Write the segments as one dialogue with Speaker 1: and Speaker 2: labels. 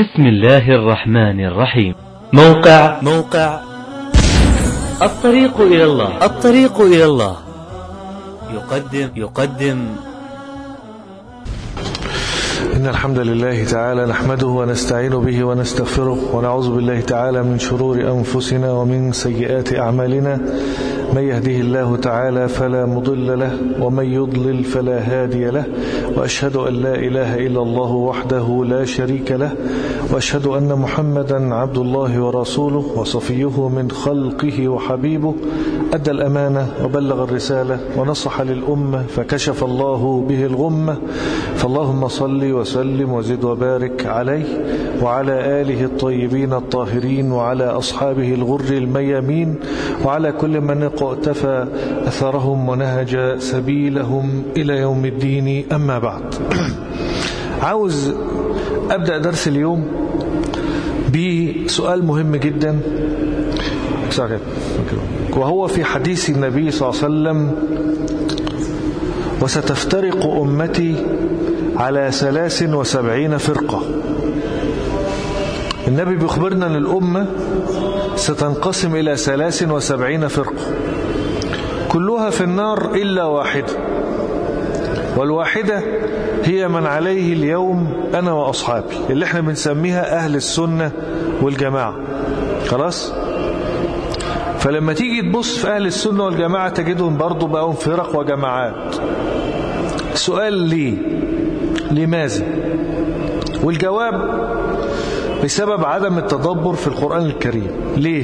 Speaker 1: بسم الله الرحمن الرحيم. موقع الطريق إلى الله يقدم
Speaker 2: إن الحمد لله تعالى نحمده ونستعين به ونستغفره ونعوذ بالله تعالى من شرور أنفسنا ومن سيئات أعمالنا. من يهده الله تعالى فلا مضل له ومن يضلل فلا هادي له، وأشهد أن لا إله إلا الله وحده لا شريك له، وأشهد أن محمدا عبد الله ورسوله وصفيه من خلقه وحبيبه، أدى الأمانة وبلغ الرسالة ونصح للأمة فكشف الله به الغمة. فاللهم صل وسلم وزد وبارك عليه وعلى آله الطيبين الطاهرين وعلى أصحابه الغر الميامين وعلى كل من اقتفى أثرهم ونهج سبيلهم إلى يوم الدين. أما بعد، عاوز أبدأ درس اليوم بسؤال مهم جدا، وهو في حديث النبي صلى الله عليه وسلم: وستفترق أمتي على 73 فرقة. النبي بيخبرنا أن الأمة ستنقسم إلى 73 فرقة، كلها في النار إلا واحدة، والواحدة هي من عليه اليوم أنا وأصحابي، اللي احنا بنسميها أهل السنة والجماعة. خلاص؟ فلما تيجي تبص في أهل السنة والجماعة تجدهم برضو بقوا فرق وجماعات. السؤال ليه؟ لماذا؟ والجواب بسبب عدم التدبر في القرآن الكريم. ليه؟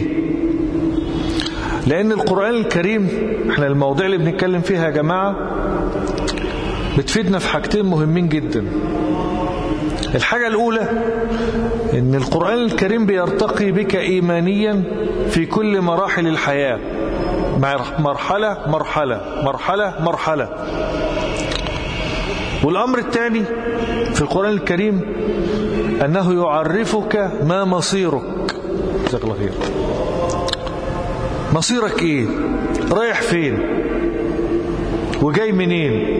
Speaker 2: لأن القرآن الكريم، احنا المواضيع اللي بنتكلم فيها يا جماعة بتفيدنا في حاجتين مهمين جدا. الحاجة الأولى إن القرآن الكريم بيرتقي بك إيمانيا في كل مراحل الحياة، مرحلة مرحلة مرحلة مرحلة. والأمر الثاني في القرآن الكريم أنه يعرفك ما مصيرك. جزاك الله خير. مصيرك إيه؟ رايح فين؟ وجاي منين؟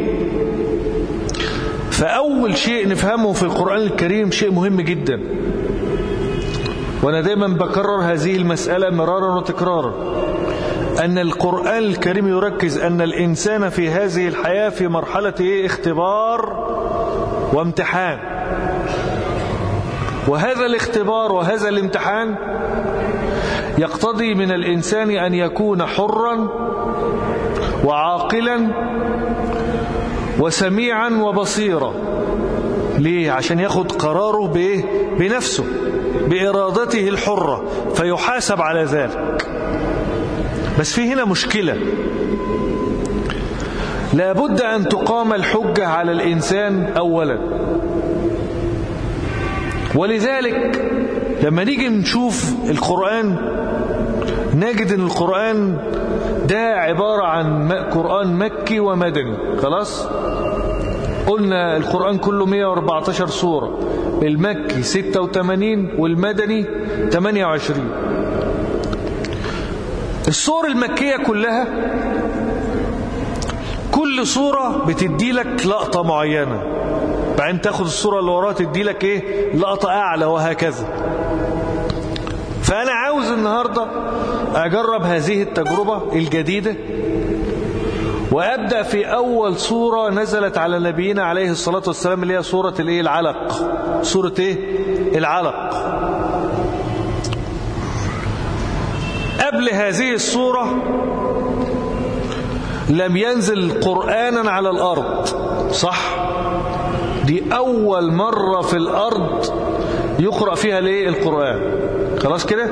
Speaker 2: فأول شيء نفهمه في القرآن الكريم شيء مهم جدا، وأنا دايما بكرر هذه المسألة مرارا وتكرارا، أن القرآن الكريم يركز أن الإنسان في هذه الحياة في مرحلة اختبار وامتحان، وهذا الاختبار وهذا الامتحان يقتضي من الإنسان أن يكون حرا وعاقلا وسميعا وبصيرا. ليه؟ عشان ياخد قراره بإيه؟ بنفسه، بإرادته الحرة، فيحاسب على ذلك. بس في هنا مشكلة، لابد أن تقام الحجة على الإنسان أولا. ولذلك لما نيجي نشوف القرآن نجد أن القرآن ده عبارة عن قرآن مكي ومدني. خلاص؟ قلنا القرآن كله 114 سورة، المكي 86 والمدني 28. السور المكية كلها كل سورة بتدي لك لقطة معينة، بعدين تاخد السورة اللي وراها تدي لك ايه؟ لقطة أعلى، وهكذا. فأنا عاوز النهاردة أجرب هذه التجربة الجديدة، وأبدأ في أول سورة نزلت على نبينا عليه الصلاة والسلام، اللي هي سورة الايه؟ العلق. سورة ايه؟ العلق. قبل هذه السورة لم ينزل قرآنا على الأرض، صح؟ دي أول مرة في الأرض يقرأ فيها ليه؟ القرآن. خلاص كده؟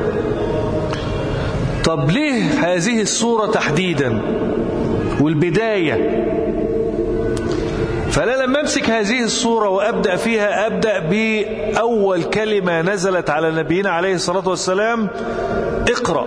Speaker 2: طب ليه هذه السورة تحديدا والبداية؟ فأنا لما أمسك هذه السورة وأبدأ فيها أبدأ بأول كلمة نزلت على نبينا عليه الصلاة والسلام: اقرأ.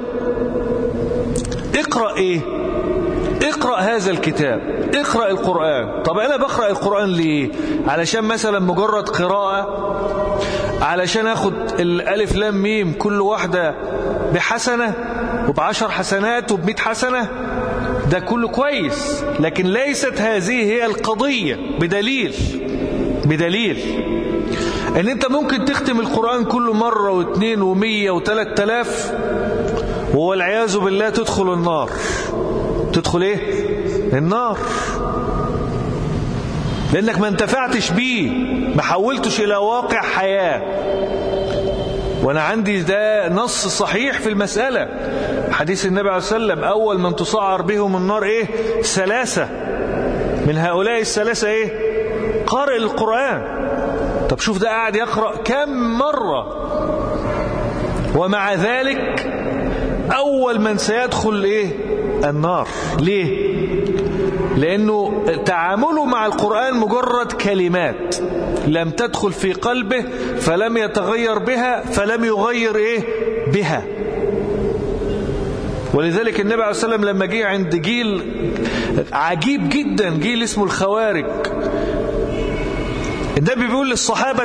Speaker 2: اقرأ إيه؟ اقرأ هذا الكتاب، اقرأ القرآن. طب أنا بقرأ القرآن ليه؟ علشان مثلا مجرد قراءة؟ علشان أخد الألف لام ميم كل واحدة بحسنة وب10 حسنات وب100 حسنة؟ ده كله كويس، لكن ليست هذه هي القضية بدليل. بدليل ان انت ممكن تختم القرآن كله مرة واثنين ومية وثلاث آلاف والعياذ بالله تدخل النار. تدخل ايه؟ النار، لانك ما انتفعتش بيه، ما حولتش الى واقع حياة. وانا عندي ده نص صحيح في المسألة، حديث النبي عليه الصلاة والسلام: اول من تصعر بهم النار ايه؟ ثلاثة، من هؤلاء الثلاثة ايه؟ قارئ القرآن. طب شوف ده قاعد يقرأ كم مرة، ومع ذلك اول من سيدخل ايه؟ النار. ليه؟ لأنه تعامله مع القرآن مجرد كلمات لم تدخل في قلبه، فلم يتغير بها، فلم يغير إيه؟ بها. ولذلك النبي عليه الصلاة والسلام لما جه عند جيل عجيب جدا، جيل اسمه الخوارج، النبي بيقول للصحابة: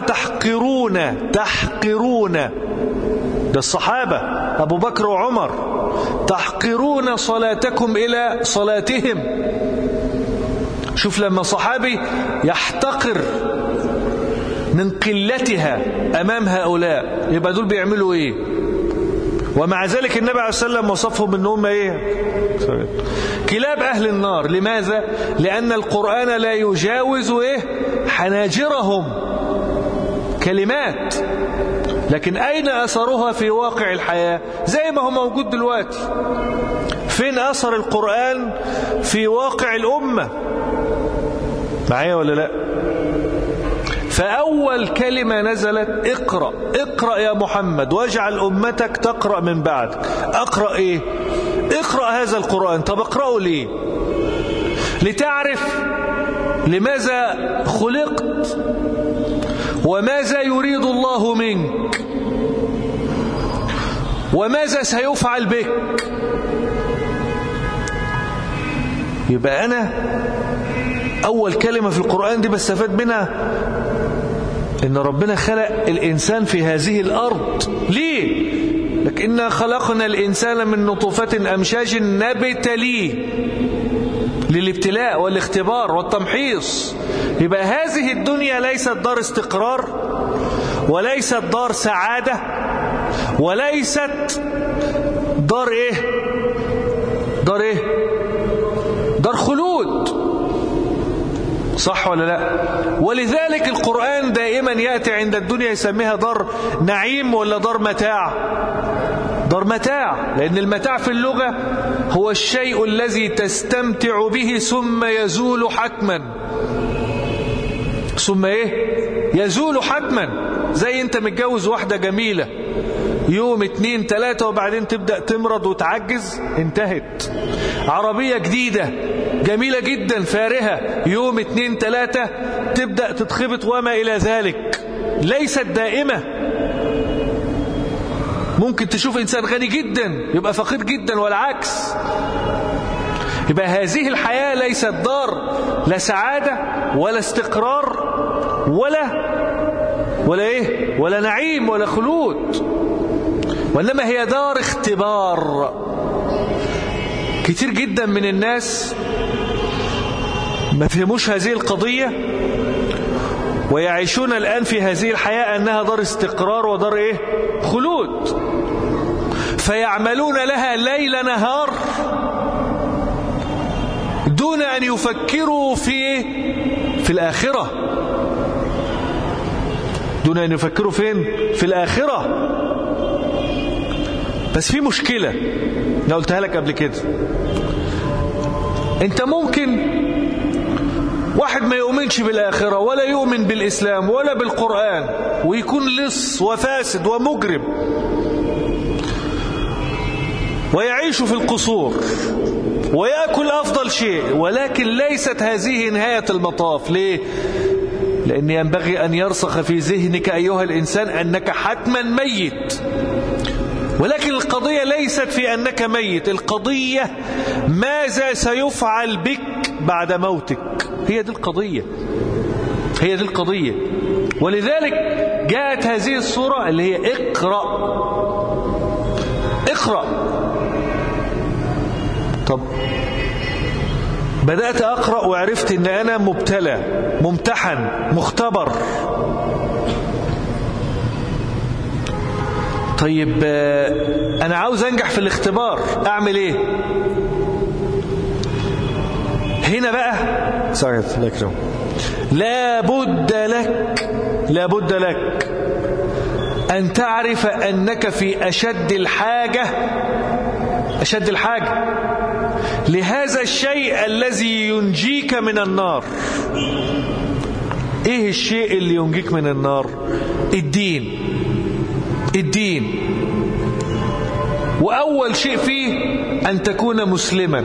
Speaker 2: تحقرون ده الصحابة أبو بكر وعمر، تحقرون صلاتكم إلى صلاتهم. شوف لما صحابي يحتقر من قلتها أمام هؤلاء، يبقى دول بيعملوا إيه؟ ومع ذلك النبي عليه الصلاة والسلام وصفهم إنهم إيه؟ كلاب أهل النار. لماذا؟ لأن القرآن لا يجاوز إيه؟ حناجرهم، كلمات، لكن أين أثرها في واقع الحياة؟ زي ما هو موجود دلوقتي. فين أثر القرآن في واقع الأمة؟ معايا ولا لا؟ فأول كلمة نزلت: اقرأ يا محمد واجعل أمتك تقرأ من بعدك. أقرأ إيه؟ اقرأ هذا القرآن. طب اقرأه ليه؟ لتعرف لماذا خلقت وماذا يريد الله منك وماذا سيفعل بك. يبقى أنا أول كلمة في القرآن دي بستفاد منها إن ربنا خلق الإنسان في هذه الأرض. ليه؟ لكن خلقنا الإنسان من نطفة أمشاج نبتليه، للابتلاء والاختبار والتمحيص. يبقى هذه الدنيا ليست دار استقرار، وليست دار سعادة، وليست دار ايه؟ دار خلود. صح ولا لا؟ ولذلك القرآن دائما يأتي عند الدنيا يسميها دار نعيم ولا دار متاع؟ دار متاع، لأن المتاع في اللغة هو الشيء الذي تستمتع به ثم يزول حتما. ثم ايه؟ يزول حتما. زي انت متجوز واحدة جميلة يوم 2 3 وبعدين تبدأ تمرض وتعجز، انتهت. عربية جديدة جميلة جدا فارهة يوم 2 3 تبدأ تتخبط وما إلى ذلك، ليست دائمة. ممكن تشوف إنسان غني جدا يبقى فقير جدا والعكس. يبقى هذه الحياة ليست دار لا سعادة ولا استقرار ولا نعيم ولا خلود، وإنما هي دار اختبار. كتير جدا من الناس ما فهموش هذه القضية ويعيشون الآن في هذه الحياة أنها دار استقرار ودار إيه؟ خلود، فيعملون لها ليل نهار دون أن يفكروا في الآخرة. دون أن يفكروا فين؟ في الآخرة. بس في مشكلة أنا قلتها لك قبل كده. أنت ممكن واحد ما يؤمنش بالآخرة ولا يؤمن بالإسلام ولا بالقرآن ويكون لص وفاسد ومجرم ويعيش في القصور ويأكل أفضل شيء، ولكن ليست هذه نهاية المطاف. ليه؟ لأن ينبغي أن يرسخ في ذهنك أيها الإنسان أنك حتما ميت. ولكن القضية ليست في أنك ميت، القضية ماذا سيفعل بك بعد موتك. هي دي القضية. ولذلك جاءت هذه السورة اللي هي اقرأ. طب بدأت أقرأ وعرفت إن أنا مبتلى، ممتحن، مختبر. طيب أنا عاوز أنجح في الاختبار، أعمل إيه؟ هنا بقى لا بد لك أن تعرف أنك في أشد الحاجة لهذا الشيء الذي ينجيك من النار. إيه الشيء اللي ينجيك من النار؟ الدين. وأول شيء فيه أن تكون مسلما.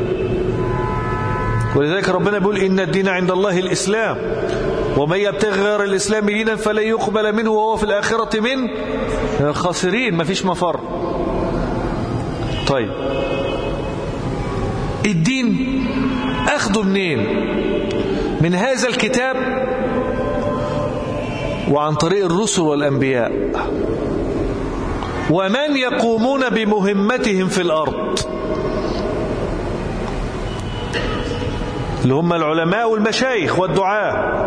Speaker 2: ولذلك ربنا بيقول إن الدين عند الله الإسلام ومن يبتغي غير الإسلام دينا فلن يقبل منه وهو في الآخرة من الخاسرين. ما فيش مفر. طيب الدين أخذه منين؟ من هذا الكتاب وعن طريق الرسل والأنبياء ومن يقومون بمهمتهم في الأرض، اللي هم العلماء والمشايخ والدعاة.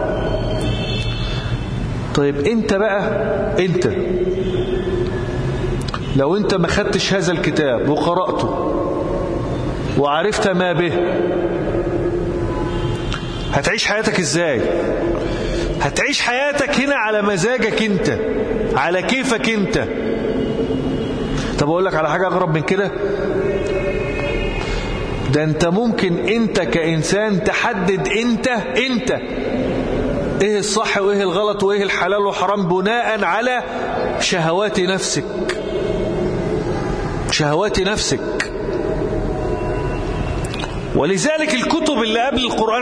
Speaker 2: طيب انت لو انت ما خدتش هذا الكتاب وقرأته وعرفت ما به، هتعيش حياتك ازاي؟ هتعيش حياتك هنا على مزاجك انت، على كيفك انت. طب اقول لك على حاجة اغرب من كده، ده انت ممكن انت كإنسان تحدد انت ايه الصح وايه الغلط وايه الحلال والحرام بناء على شهوات نفسك. ولذلك الكتب اللي قبل القرآن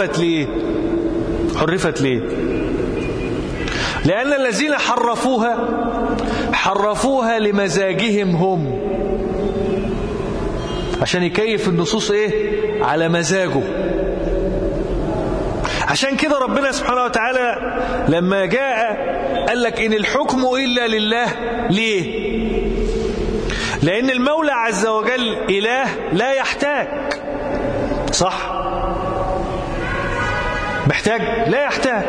Speaker 2: حرفت ليه؟ لأن الذين حرفوها لمزاجهم هم، عشان يكيف النصوص ايه على مزاجه. عشان كده ربنا سبحانه وتعالى لما جاء قال لك إن الحكم إلا لله. ليه؟ لأن المولى عز وجل إله لا يحتاج، صح؟ محتاج؟ لا يحتاج.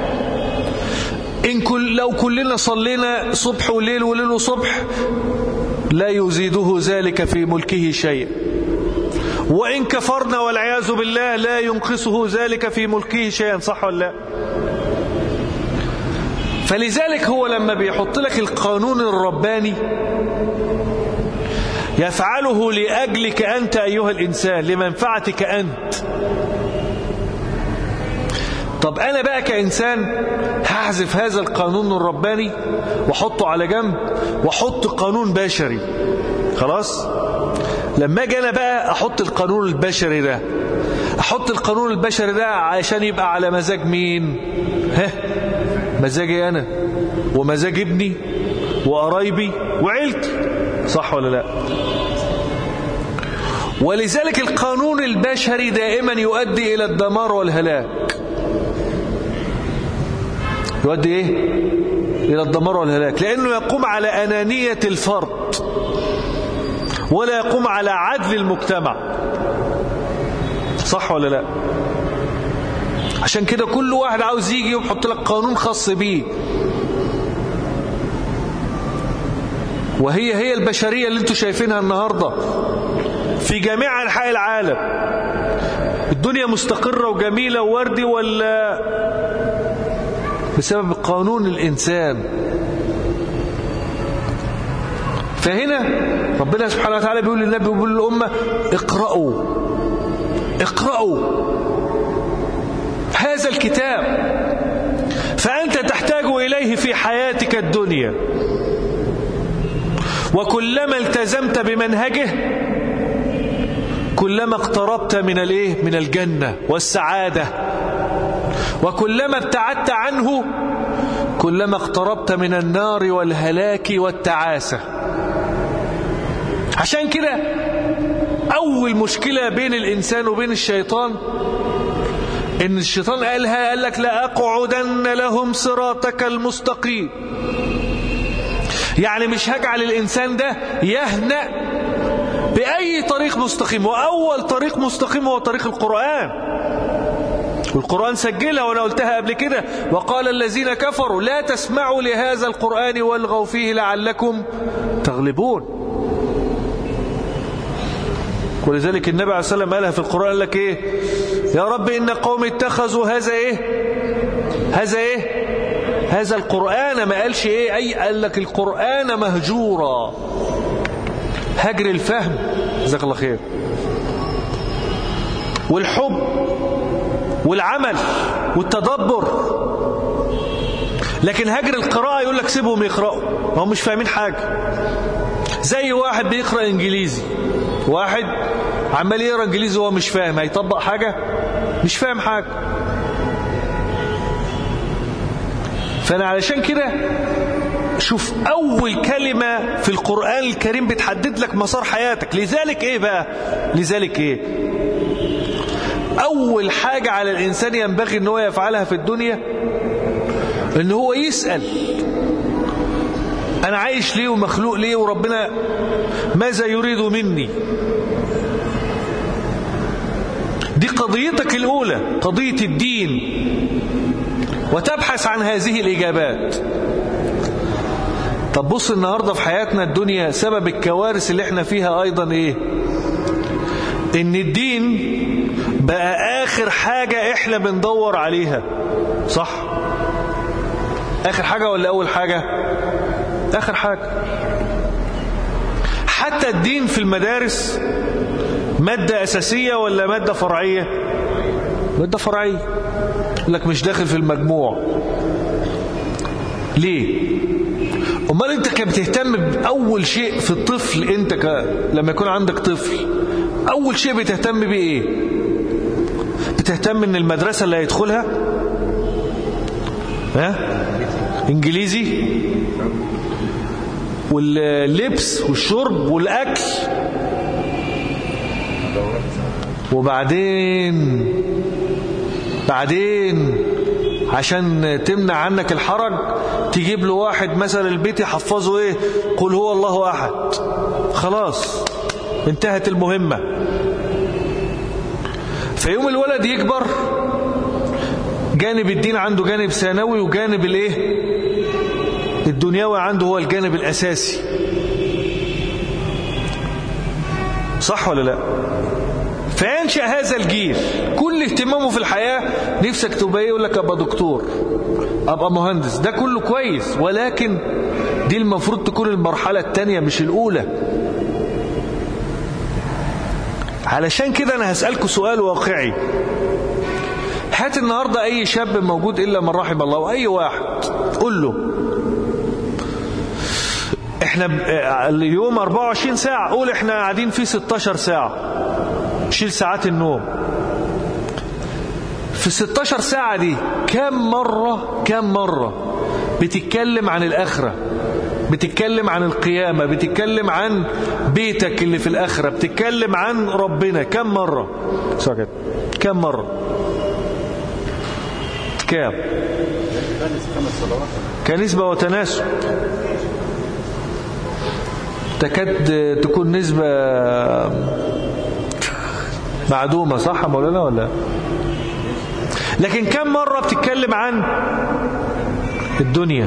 Speaker 2: لو كلنا صلينا صبح وليل وليل وصبح لا يزيده ذلك في ملكه شيء، وإن كفرنا والعياذ بالله لا ينقصه ذلك في ملكه شيئا، صح ولا لا؟ فلذلك هو لما بيحط لك القانون الرباني يفعله لأجلك أنت أيها الإنسان، لمنفعتك أنت. طب أنا بقى كإنسان هحذف هذا القانون الرباني وحطه على جنب وحط قانون بشري. خلاص؟ لما أجي أنا بقى أحط القانون البشري ده عشان يبقى على مزاج مين؟ مزاجي أنا ومزاج ابني وقرايبي وعيلتي، صح ولا لا؟ ولذلك القانون البشري دائما يؤدي إلى الدمار والهلاك. يؤدي إيه؟ إلى الدمار والهلاك، لأنه يقوم على أنانية الفرد ولا يقوم على عدل المجتمع، صح ولا لا؟ عشان كده كل واحد عاوز يجي ويحط لك قانون خاص بيه، وهي البشرية اللي انتوا شايفينها النهاردة في جميع أنحاء العالم. الدنيا مستقرة وجميلة ووردي ولا بسبب قانون الإنسان؟ فهنا ربنا سبحانه وتعالى بيقول للنبي وبيقول للأمة اقرأوا هذا الكتاب، فأنت تحتاج إليه في حياتك الدنيا. وكلما التزمت بمنهجه كلما اقتربت من الجنة والسعادة، وكلما ابتعدت عنه كلما اقتربت من النار والهلاك والتعاسة. عشان كده أول مشكلة بين الإنسان وبين الشيطان إن الشيطان قال لك لا أقعدن لهم صراطك المستقيم، يعني مش هجعل الإنسان ده يهنأ بأي أي طريق مستقيم، وأول طريق مستقيم هو طريق القرآن. والقرآن سجلها، وأنا قلتها قبل كده: وقال الذين كفروا لا تسمعوا لهذا القرآن والغوا فيه لعلكم تغلبون. ولذلك النبي عليه الصلاة والسلام قالها في القرآن، قال لك إيه؟ يا رب إن قوم اتخذوا هذا إيه؟ هذا إيه؟ هذا القرآن. ما قالش إيه؟ أي قال لك القرآن مهجورا. هجر الفهم، جزاك الله خير، والحب والعمل والتدبر. لكن هجر القراءة يقول لك سيبهم يقرأوا، هم مش فاهمين حاجة. زي واحد بيقرأ إنجليزي، واحد عمال يقرأ إنجليزي وهو مش فاهم، هيطبق حاجة؟ مش فاهم حاجة. فأنا علشان كده شوف أول كلمة في القرآن الكريم بتحدد لك مسار حياتك. لذلك إيه بقى؟ لذلك إيه؟ أول حاجة على الإنسان ينبغي أنه يفعلها في الدنيا أنه هو يسأل: أنا عايش ليه ومخلوق ليه، وربنا ماذا يريد مني؟ دي قضيتك الأولى، قضية الدين، وتبحث عن هذه الإجابات. طب بص النهاردة في حياتنا الدنيا سبب الكوارث اللي احنا فيها أيضا إيه؟ إن الدين بقى آخر حاجة احنا بندور عليها. صح؟ آخر حاجة ولا أول حاجة؟ آخر حاجة. حتى الدين في المدارس مادة أساسية ولا مادة فرعية؟ مادة فرعية. لك مش داخل في المجموع. ليه؟ أمال أنت كان بتهتم بأول شيء في الطفل؟ أنت لما يكون عندك طفل أول شيء بتهتم بيه إيه؟ بتهتم إن المدرسة اللي هيدخلها إنجليزي، واللبس والشرب والأكل، وبعدين عشان تمنع عنك الحرج تجيب له واحد مثلا البيت يحفظه ايه؟ قل هو الله احد. خلاص انتهت المهمة. فيوم الولد يكبر جانب الدين عنده جانب ثانوي، وجانب الايه الدنيوي عنده هو الجانب الاساسي. صح ولا لا؟ فينشأ هذا الجيل كل اهتمامه في الحياة نفسك تبقى يقول لك ابقى دكتور، ابقى مهندس. ده كله كويس، ولكن دي المفروض تكون المرحلة الثانية مش الأولى. علشان كده أنا هسألكوا سؤال واقعي. هات النهاردة أي شاب موجود إلا من رحم الله، وأي واحد قل له احنا اليوم 24 ساعة، قول احنا قاعدين فيه 16 ساعة، شيل ساعات النوم. في 16 ساعة دي كم مرة بتتكلم عن الآخرة، بتتكلم عن القيامة، بتتكلم عن بيتك اللي في الآخرة، بتتكلم عن ربنا؟ كم مرة؟ ساكت. كم مرة؟ كام؟ كنسبة وتناسب تكاد تكون نسبة معدومة. صح مولانا ولا؟ لكن كم مرة بتتكلم عن الدنيا؟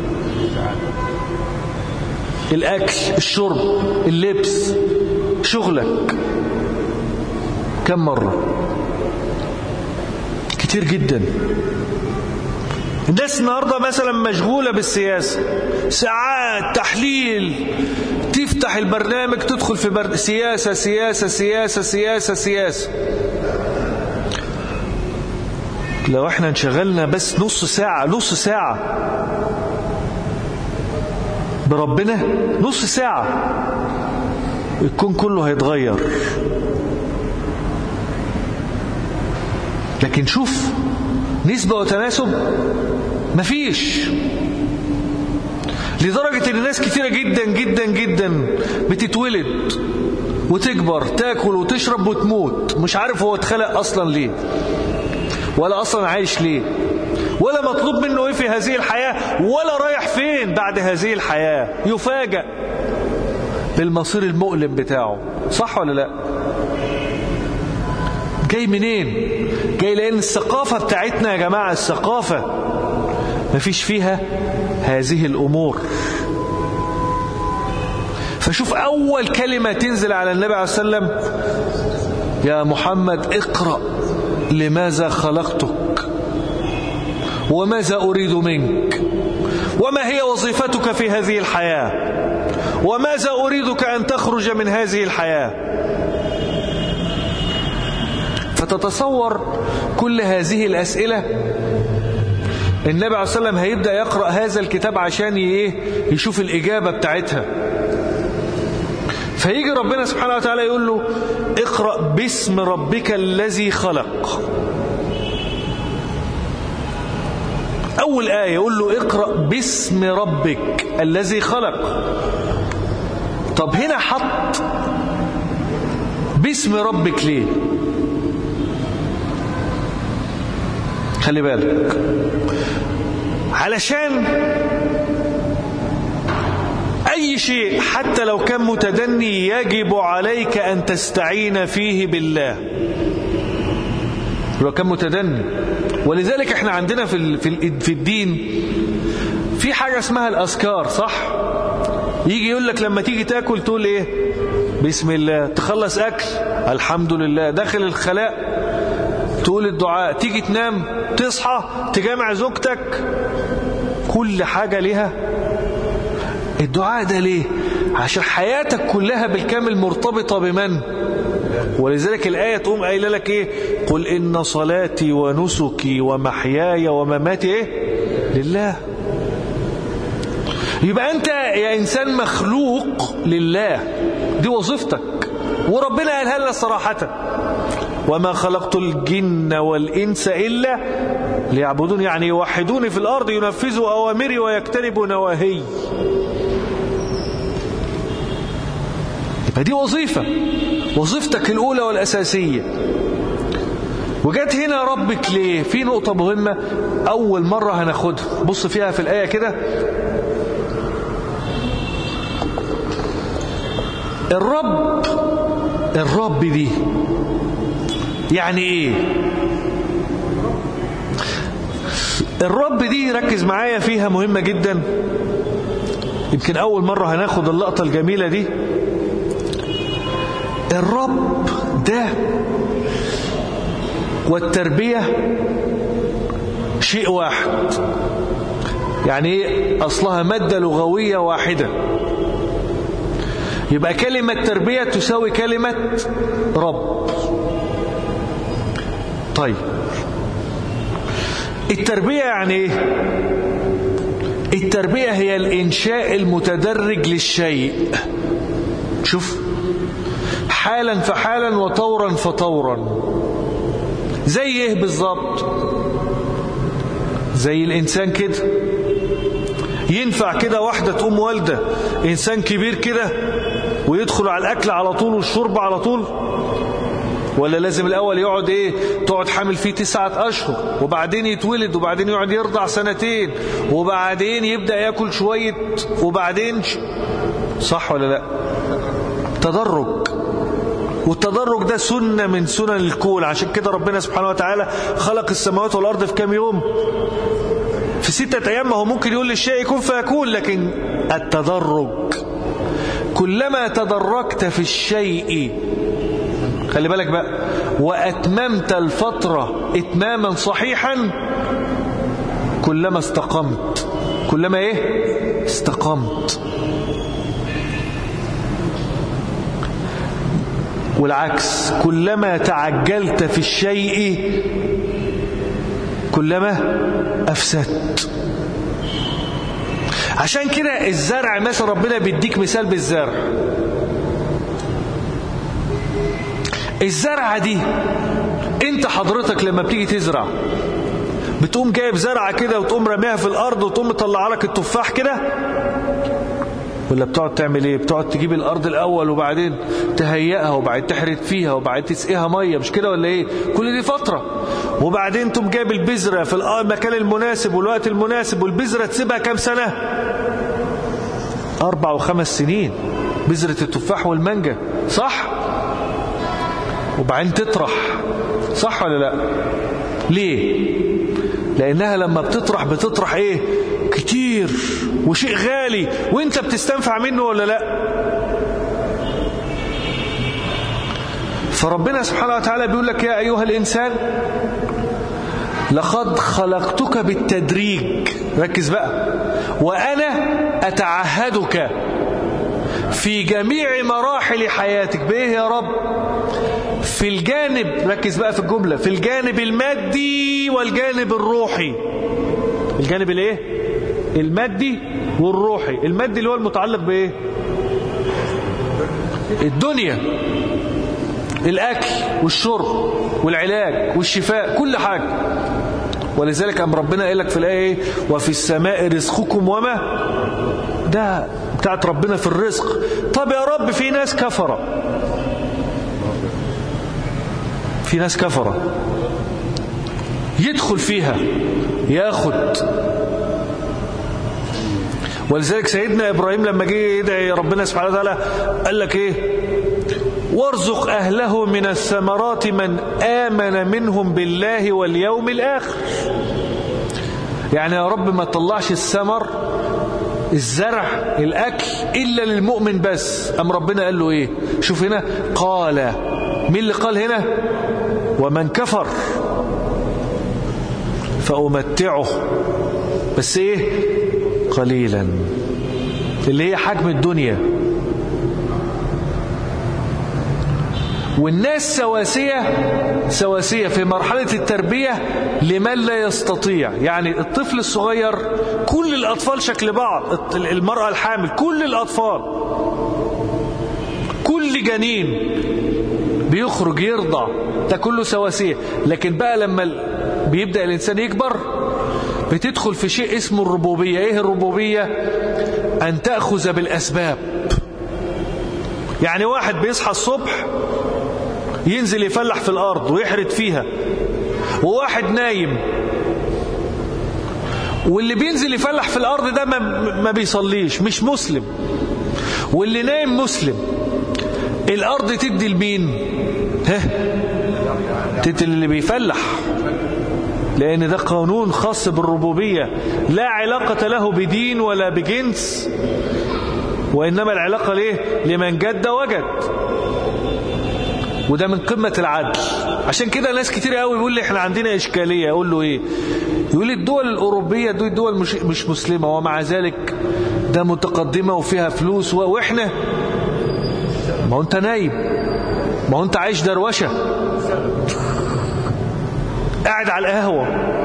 Speaker 2: الأكل، الشرب، اللبس، شغلك. كم مرة؟ كتير جدا. الناس النهاردة مثلا مشغولة بالسياسة، ساعات تحليل، تفتح البرنامج تدخل في سياسة سياسة سياسة سياسة سياسة. لو احنا انشغلنا بس نص ساعة بربنا، نص ساعة، الكون كله هيتغير. لكن شوف نسبة وتناسب مفيش. لدرجة ان الناس كتيرة جدا جدا جدا بتتولد وتكبر تاكل وتشرب وتموت، مش عارف هو اتخلق اصلا ليه، ولا اصلا عايش ليه، ولا مطلوب منه ايه في هذه الحياة، ولا رايح فين بعد هذه الحياة. يفاجأ بالمصير المؤلم بتاعه. صح ولا لا؟ جاي منين؟ جاي لأن الثقافة بتاعتنا يا جماعة، الثقافة مفيش فيها هذه الأمور. فشوف أول كلمة تنزل على النبي عليه الصلاة والسلام: يا محمد اقرأ لماذا خلقتك وماذا أريد منك وما هي وظيفتك في هذه الحياة وماذا أريدك أن تخرج من هذه الحياة. فتتصور كل هذه الأسئلة النبي عليه الصلاة والسلام هيبدأ يقرأ هذا الكتاب عشان يشوف الإجابة بتاعتها. فيجي ربنا سبحانه وتعالى يقول له: اقرأ باسم ربك الذي خلق. أول آية يقول له: اقرأ باسم ربك الذي خلق. طب هنا حط باسم ربك ليه؟ خلي بالك، علشان أي شيء حتى لو كان متدني يجب عليك أن تستعين فيه بالله لو كان متدني. ولذلك احنا عندنا في الدين في حاجة اسمها الأذكار. صح؟ يجي يقول لك لما تيجي تاكل تقول ايه؟ بسم الله. تخلص أكل الحمد لله. داخل الخلاء تقول الدعاء. تيجي تنام تصحى تجامع زوجتك، كل حاجة لها الدعاء. ده ليه؟ عشان حياتك كلها بالكامل مرتبطة بمن؟ ولذلك الآية تقوم قايله لك ايه؟ قل إن صلاتي ونسكي ومحياي ومماتي ايه؟ لله. يبقى أنت يا إنسان مخلوق لله، دي وظيفتك. وربنا قالها لنا صراحة: وما خلقت الجن والإنس إلا ليعبدون، يعني يوحدوني في الأرض، ينفذوا أوامري ويجتنبوا نواهي. يبقى دي وظيفتك الأولى والأساسية. وجات هنا ربك ليه؟ في نقطة مهمة أول مرة هناخدها، بص فيها في الآية كده. الرب دي يعني ايه؟ الرب دي ركز معايا فيها، مهمة جدا. يمكن أول مرة هناخد اللقطة الجميلة دي. الرب ده والتربية شيء واحد، يعني أصلها مادة لغوية واحدة. يبقى كلمة تربية تساوي كلمة رب. طيب التربية يعني ايه؟ التربية هي الإنشاء المتدرج للشيء. شوف، حالا فحالا وطورا فطورا. زي ايه بالظبط؟ زي الإنسان كده. ينفع كده واحدة تقوم والدة إنسان كبير كده ويدخل على الأكل على طول والشرب على طول؟ ولا لازم الأول يقعد ايه؟ تقعد حامل فيه 9 أشهر، وبعدين يتولد، وبعدين يقعد يرضع 2 سنين، وبعدين يبدأ يأكل شوية، وبعدين صح ولا لا؟ تدرج. والتدرج ده سنة من سنن الكون. عشان كده ربنا سبحانه وتعالى خلق السماوات والأرض في كام يوم؟ في 6 أيام. ما هو ممكن يقول للشيء يكون فيكون، لكن التدرج كلما تدرجت في الشيء، خلي بالك بقى، وأتممت الفترة إتماما صحيحا، كلما استقمت. كلما ايه؟ استقمت. والعكس، كلما تعجلت في الشيء كلما أفسدت. عشان كده الزرع مثلا، ربنا بيديك مثال بالزرع. الزرعة دي انت حضرتك لما بتيجي تزرع بتقوم جايب زرعة كده وتقوم رميها في الأرض وتقوم مطلع لك التفاح كده؟ ولا بتقعد تعمل ايه؟ بتقعد تجيب الأرض الأول وبعدين تهيئها وبعدين تحرث فيها وبعدين تسقيها مية، مش كده ولا ايه؟ كل دي فترة. وبعدين تقوم جايب البذرة في المكان المناسب والوقت المناسب، والبذرة تسيبها كام سنة؟ 4 و5 سنين. بذرة التفاح والمانجا، صح؟ وبعدين تطرح، صح ولا لا؟ ليه؟ لأنها لما بتطرح ايه؟ كتير وشيء غالي، وانت بتستنفع منه ولا لا؟ فربنا سبحانه وتعالى بيقول لك يا أيها الإنسان لقد خلقتك بالتدريج، ركز بقى، وأنا أتعهدك في جميع مراحل حياتك. بإيه يا رب؟ في الجانب، ركز بقى في الجملة، في الجانب المادي والجانب الروحي. الجانب الايه؟ المادي والروحي. المادي اللي هو المتعلق بإيه؟ الدنيا، الأكل والشرب والعلاج والشفاء، كل حاجة. ولذلك أم ربنا قال لك في الآية وفي السماء رزقكم وما، ده بتاعت ربنا في الرزق. طب يا رب في ناس كفرة، في ناس كفرة يدخل فيها ياخد. ولذلك سيدنا إبراهيم لما جه يدعي ربنا سبحانه وتعالى قال لك ايه؟ وارزق أهله من الثمرات من آمن منهم بالله واليوم الآخر. يعني يا رب ما تطلعش الثمر، الزرع، الأكل إلا للمؤمن بس. أم ربنا قال له إيه؟ شوف هنا، قال، مين اللي قال هنا؟ ومن كفر فأمتعه بس إيه؟ قليلا، اللي هي حجم الدنيا. والناس سواسية في مرحلة التربية لمن لا يستطيع. يعني الطفل الصغير، كل الأطفال شكل بعض، المرأة الحامل، كل الأطفال، كل جنين بيخرج يرضع، ده كله سواسية. لكن بقى لما بيبدأ الإنسان يكبر بتدخل في شيء اسمه الربوبية. ايه الربوبية؟ أن تأخذ بالأسباب. يعني واحد بيصحى الصبح ينزل يفلح في الأرض ويحرث فيها، وواحد نايم، واللي بينزل يفلح في الأرض ده ما بيصليش، مش مسلم، واللي نايم مسلم. الأرض تدي لمين؟ تدي اللي بيفلح، لأن ده قانون خاص بالربوبية، لا علاقة له بدين ولا بجنس، وإنما العلاقة ليه؟ لمن جد وجد. وده من قمة العدل. عشان كده ناس كتير قوي بيقول لي احنا عندنا إشكالية. أقول له إيه؟ يقول لي الدول الأوروبية دي دول مش مسلمة، ومع ذلك ده متقدمة وفيها فلوس، وإحنا، ما هو أنت نايم، ما هو أنت عايش دروشة، قاعد على القهوة،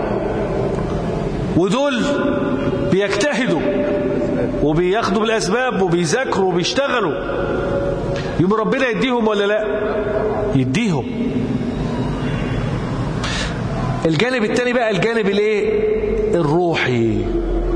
Speaker 2: ودول بيجتهدوا وبياخدوا بالأسباب وبيذاكروا وبيشتغلوا. يوم ربنا يديهم ولا لا؟ يديهم. الجانب الثاني بقى الجانب الايه؟ الروحي،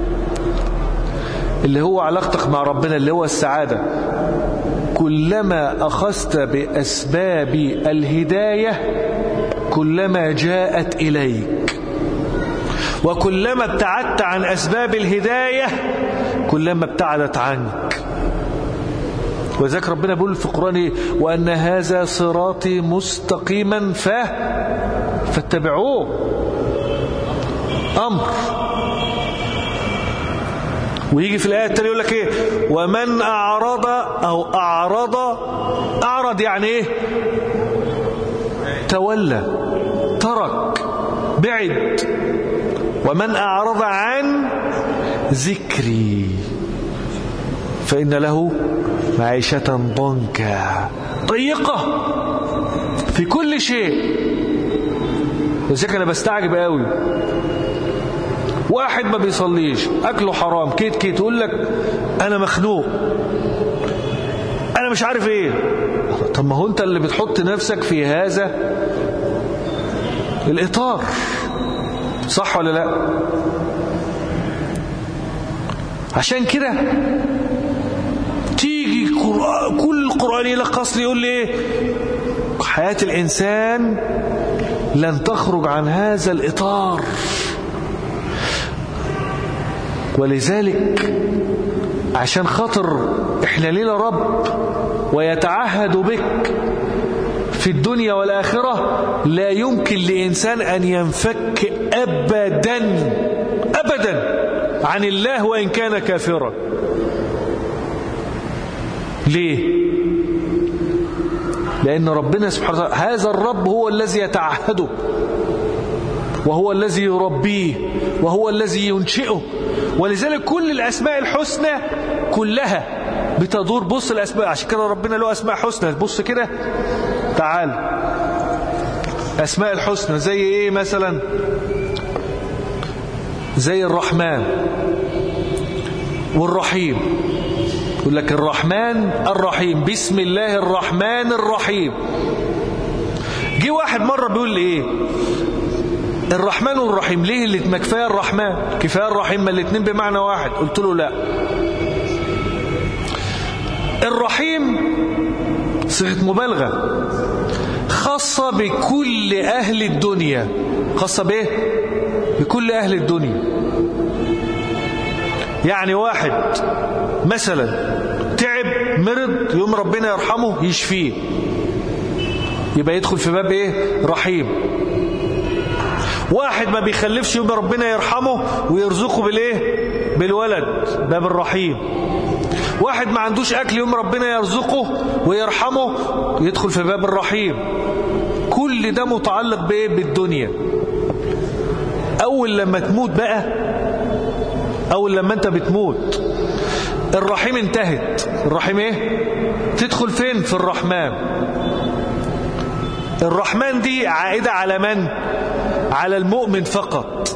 Speaker 2: اللي هو علاقتك مع ربنا، اللي هو السعادة. كلما أخذت بأسباب الهداية كلما جاءت إليك، وكلما ابتعدت عن أسباب الهداية كلما ابتعدت عنك. وذلك ربنا بيقول في القرآن وأن هذا صراطي مستقيما فاتبعوه، أمر. ويجي في الآية التالية يقول لك إيه؟ ومن أعرض أو أعرض يعني إيه؟ تولى، ترك، بعد. ومن أعرض عن ذكري فإن له معيشة ضنكا، ضيقة في كل شيء. لذلك أنا بستعجب قوي، واحد ما بيصليش، أكله حرام، كيت يقول لك أنا مخنوق، أنا مش عارف إيه. طب ما هو أنت اللي بتحط نفسك في هذا الإطار، صح ولا لا؟ عشان كده تيجي كل القرآن يلخص لي يقول لي إيه؟ حياة الإنسان لن تخرج عن هذا الإطار. ولذلك عشان خاطر احنا لينا رب ويتعهد بك في الدنيا والآخرة، لا يمكن لإنسان أن ينفك أبدا عن الله وإن كان كافرا. ليه؟ لأن ربنا سبحانه وتعالى هذا الرب هو الذي يتعهده، وهو الذي يربيه، وهو الذي ينشئه. ولذلك كل الأسماء الحسنى كلها بتدور. بص الأسماء، عشان كده ربنا له أسماء حسنى. بص كده، تعال أسماء الحسنى زي إيه مثلا؟ زي الرحمن والرحيم. يقول لك الرحمن الرحيم، بسم الله الرحمن الرحيم. جه واحد مرة بيقول لي ايه الرحمن والرحيم ليه؟ اللي ما كفايه الرحمن كفايه الرحيم، ما الاثنين بمعنى واحد. قلت له لا، الرحيم صيغة مبالغة خاصة بكل أهل الدنيا. خاصة بإيه؟ بكل أهل الدنيا. يعني واحد مثلا تعب مرض، يوم ربنا يرحمه يشفيه، يبقى يدخل في باب إيه؟ رحيم. واحد ما بيخلفش، يوم ربنا يرحمه ويرزقه بالإيه؟ بالولد، باب الرحيم. واحد ما عندوش أكل، يوم ربنا يرزقه ويرحمه، يدخل في باب الرحيم. كل ده متعلق بإيه؟ بالدنيا. أول لما تموت بقى، أول لما أنت بتموت الرحيم انتهت. الرحيم إيه؟ تدخل فين؟ في الرحمن. الرحمن دي عائدة على من؟ على المؤمن فقط.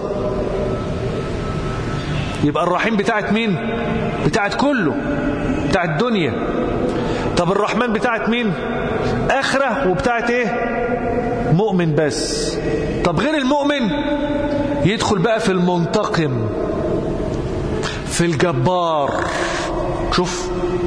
Speaker 2: يبقى الرحيم بتاعت مين؟ بتاعت كله، بتاعت الدنيا. طب الرحمن بتاعت مين؟ آخرة، وبتاعت ايه؟ مؤمن بس. طب غير المؤمن يدخل بقى في المنتقم، في الجبار. شوف،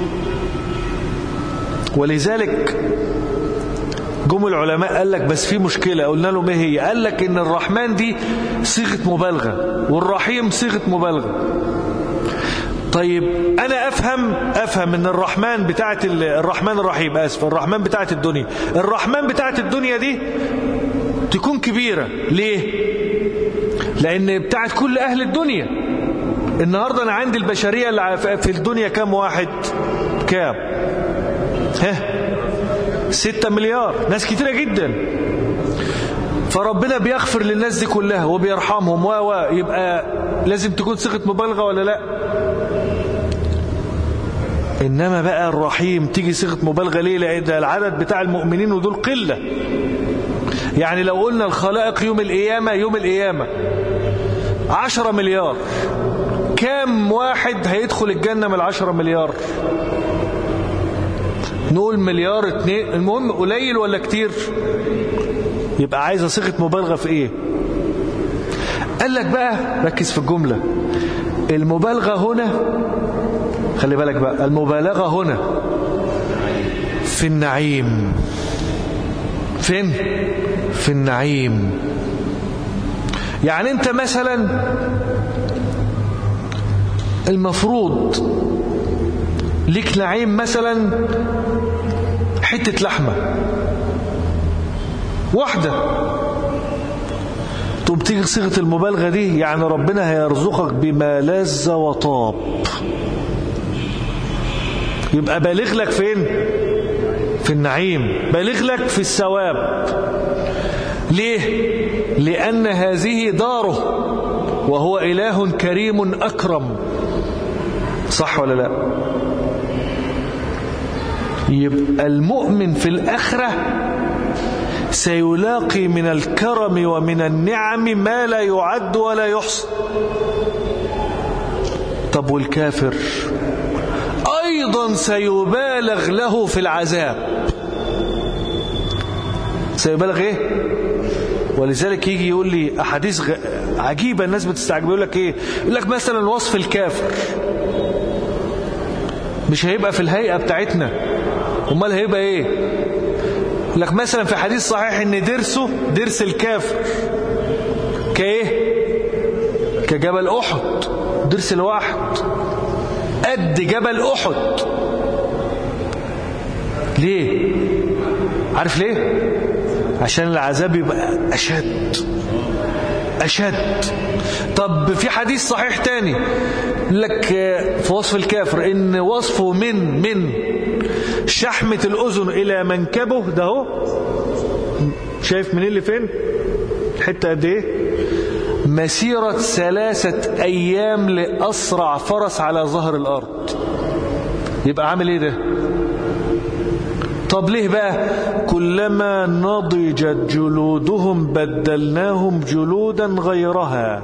Speaker 2: ولذلك جم العلماء قال لك بس في مشكلة. قلنا له ما هي؟ قال لك ان الرحمن دي صيغة مبالغة والرحيم صيغة مبالغة. طيب انا افهم ان الرحمن بتاعت الرحمن الرحيم، الرحمن بتاعت الدنيا، الرحمن بتاعت الدنيا دي تكون كبيرة. ليه؟ لان بتاعت كل اهل الدنيا. النهاردة انا عندي البشرية اللي في الدنيا كام واحد؟ كام؟ 6 مليار، ناس كتيرة جدا. فربنا بيغفر للناس دي كلها وبيرحمهم يبقى لازم تكون صيغة مبالغة ولا لا؟ إنما بقى الرحيم تيجي صيغة مبالغة ليه؟ لأن العدد بتاع المؤمنين ودول قلة. يعني لو قلنا الخلائق يوم القيامة 10 مليار، كام واحد هيدخل الجنة من 10 مليار؟ نقول مليار 2. المهم قليل ولا كتير؟ يبقى عايزة صيغة مبالغة في ايه؟ قال لك بقى ركز في الجملة. المبالغة هنا، خلي بالك بقى، المبالغة هنا في النعيم. فين؟ في النعيم. يعني انت مثلا المفروض ليك نعيم، مثلا حتة لحمة واحدة، تقوم تيجي صيغة المبالغة دي، يعني ربنا هيرزقك بما لذ وطاب. يبقى بالغ لك فين؟ في النعيم، بالغ لك في الثواب. ليه؟ لأن هذه داره وهو إله كريم أكرم. صح ولا لا؟ يبقى المؤمن في الآخرة سيلاقي من الكرم ومن النعم ما لا يعد ولا يحصى. طب والكافر أيضا سيبالغ له في العذاب. سيبالغ ايه؟ ولذلك يجي يقول لي أحاديث عجيبة الناس بتستعجب. يقول لك ايه؟ يقول لك مثلا وصف الكافر مش هيبقى في الهيئة بتاعتنا، امال هيبقى ايه؟ يقول لك مثلا في حديث صحيح ان درس الكافر كايه؟ كجبل احد، درس الواحد. قد جبل أحد. ليه؟ عارف ليه؟ عشان العذاب يبقى أشد. طب في حديث صحيح تاني لك في وصف الكافر إن وصفه من شحمة الأذن إلى منكبه ده هو، شايف منين لفين؟ الحتة قد إيه؟ مسيرة 3 أيام لأسرع فرس على ظهر الأرض. يبقى عامل إيه ده؟ طب ليه بقى؟ كلما نضجت جلودهم بدلناهم جلودا غيرها.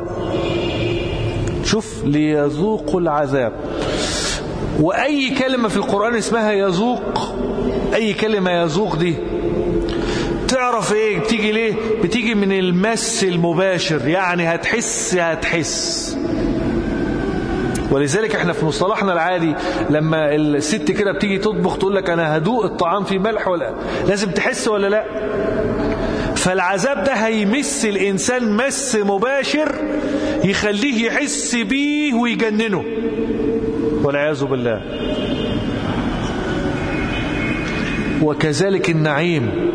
Speaker 2: شوف، ليذوقوا العذاب. وأي كلمة في القرآن اسمها يذوق، أي كلمة يذوق دي تعرف ايه بتيجي ليه؟ بتيجي من المس المباشر، يعني هتحس. ولذلك احنا في مصطلحنا العادي لما الست كده بتيجي تطبخ تقول لك انا هدوق الطعام فيه ملح ولا لازم تحس ولا لا. فالعذاب ده هيمس الانسان مس مباشر يخليه يحس بيه ويجننه والعياذ بالله. وكذلك النعيم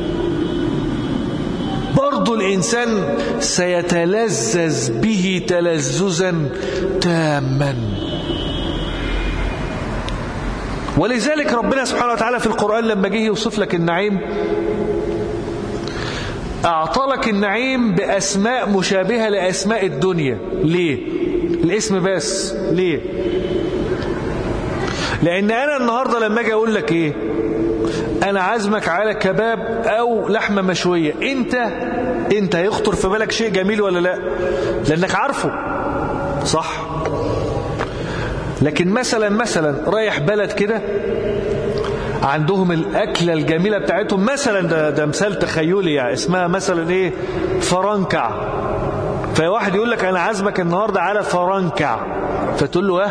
Speaker 2: برضو الإنسان سيتلذذ به تلذذا تاما. ولذلك ربنا سبحانه وتعالى في القرآن لما جه يوصف لك النعيم أعطلك النعيم بأسماء مشابهة لأسماء الدنيا. ليه؟ الاسم بس. ليه؟ لأن أنا النهاردة لما أجي أقول لك إيه، أنا عازمك على كباب أو لحمة مشوية، أنت يخطر في بالك شيء جميل ولا لا؟ لأنك عارفه صح. لكن مثلا رايح بلد كده عندهم الأكلة الجميلة بتاعتهم، مثلا ده مثال تخيلي يعني، اسمها مثلا إيه، فرنكع. فواحد يقول لك أنا عازمك النهاردة على فرنكع، فتقول له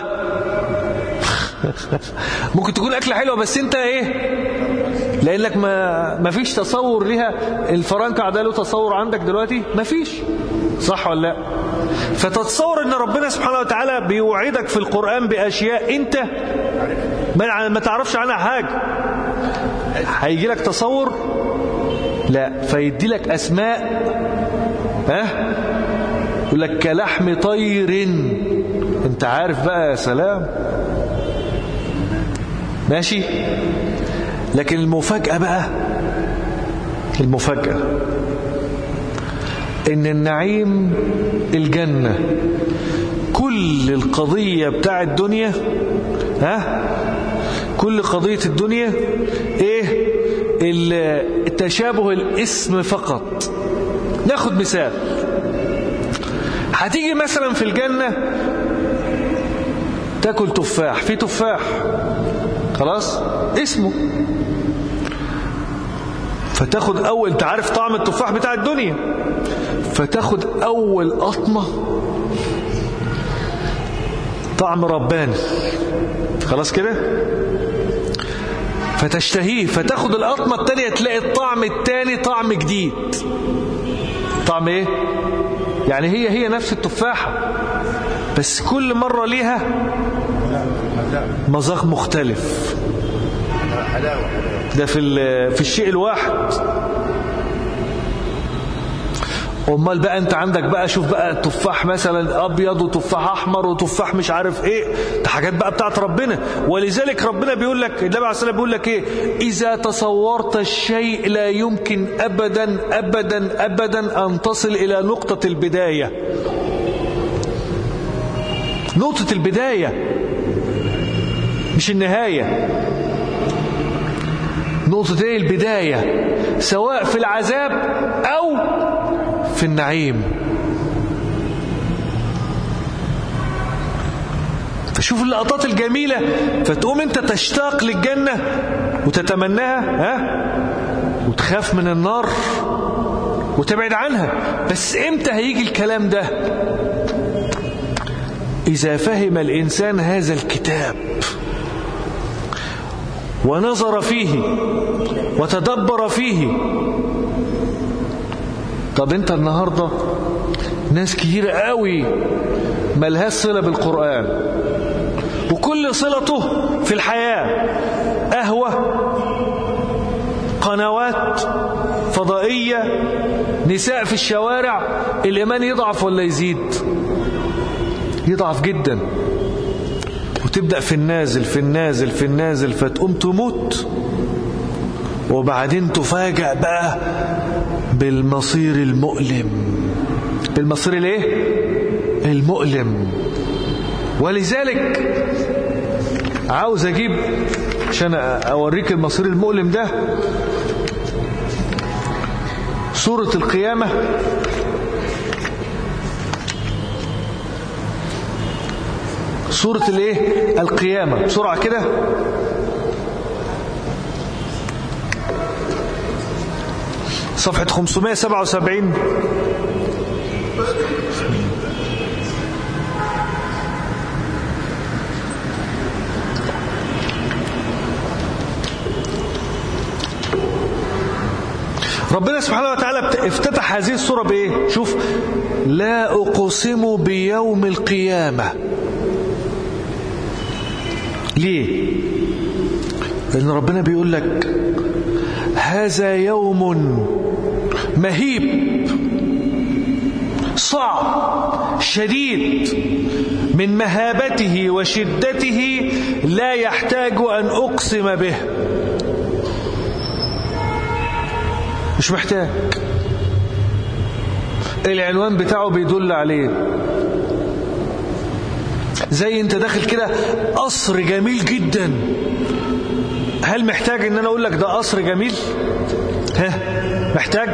Speaker 2: ممكن تكون أكلة حلوة بس أنت إيه، لأنك ما فيش تصور لها. الفرنكع ده له تصور عندك دلوقتي؟ ما فيش، صح ولا لا؟ فتتصور أن ربنا سبحانه وتعالى بيوعدك في القرآن بأشياء أنت ما تعرفش عنها حاجة. هيجي لك تصور؟ لا. فيدي لك أسماء، يقول لك كلحم طير، أنت عارف بقى، يا سلام، ماشي. لكن المفاجأة بقى، المفاجأة إن النعيم الجنة كل القضية بتاع الدنيا، كل قضية الدنيا إيه؟ التشابه الاسم فقط. ناخد مثال، هتيجي مثلا في الجنة تاكل تفاح، في تفاح خلاص اسمه، فتاخد أول، انت عارف طعم التفاح بتاع الدنيا، فتاخد أول قطمة طعم رباني، خلاص كده، فتشتهيه، فتاخد القطمة التانية تلاقي الطعم التاني طعم جديد. طعم ايه؟ يعني هي نفس التفاحة بس كل مرة ليها مذاق مختلف. ده في الشيء الواحد. امال بقى انت عندك بقى، شوف بقى تفاح مثلا ابيض وتفاح احمر وتفاح مش عارف ايه، ده حاجات بقى بتاعت ربنا. ولذلك ربنا بيقول لك، النبي عليه الصلاه بيقول لك ايه، اذا تصورت الشيء لا يمكن ابدا ابدا ابدا ان تصل الى نقطة البداية. نقطة البداية مش النهاية. نقطة ايه؟ البداية، سواء في العذاب او في النعيم. فشوف اللقطات الجميلة، فتقوم انت تشتاق للجنة وتتمناها، وتخاف من النار وتبعد عنها. بس امتى هيجي الكلام ده؟ إذا فهم الإنسان هذا الكتاب ونظر فيه وتدبر فيه. طب انت النهاردة ناس كتير قوي ملهاش صلة بالقرآن وكل صلته في الحياة قهوة، قنوات فضائية، نساء في الشوارع. الإيمان يضعف ولا يزيد؟ يضعف جدا، وتبدأ في النازل في النازل في النازل، فتقوم تموت، وبعدين تفاجأ بقى بالمصير المؤلم. بالمصير الايه؟ المؤلم. ولذلك عاوز اجيب عشان اوريك المصير المؤلم ده سورة القيامة. سورة الايه؟ القيامة. بسرعة كده. صفحة 577. ربنا سبحانه وتعالى افتتح هذه السورة بإيه؟ شوف: لا أقسم بيوم القيامة. ليه؟ لأن ربنا بيقول لك هذا يوم مهيب صعب شديد، من مهابته وشدته لا يحتاج أن أقسم به. مش محتاج، العنوان بتاعه بيدل عليه. زي انت داخل كده قصر جميل جدا، هل محتاج ان انا اقول لك ده قصر جميل؟ محتاج؟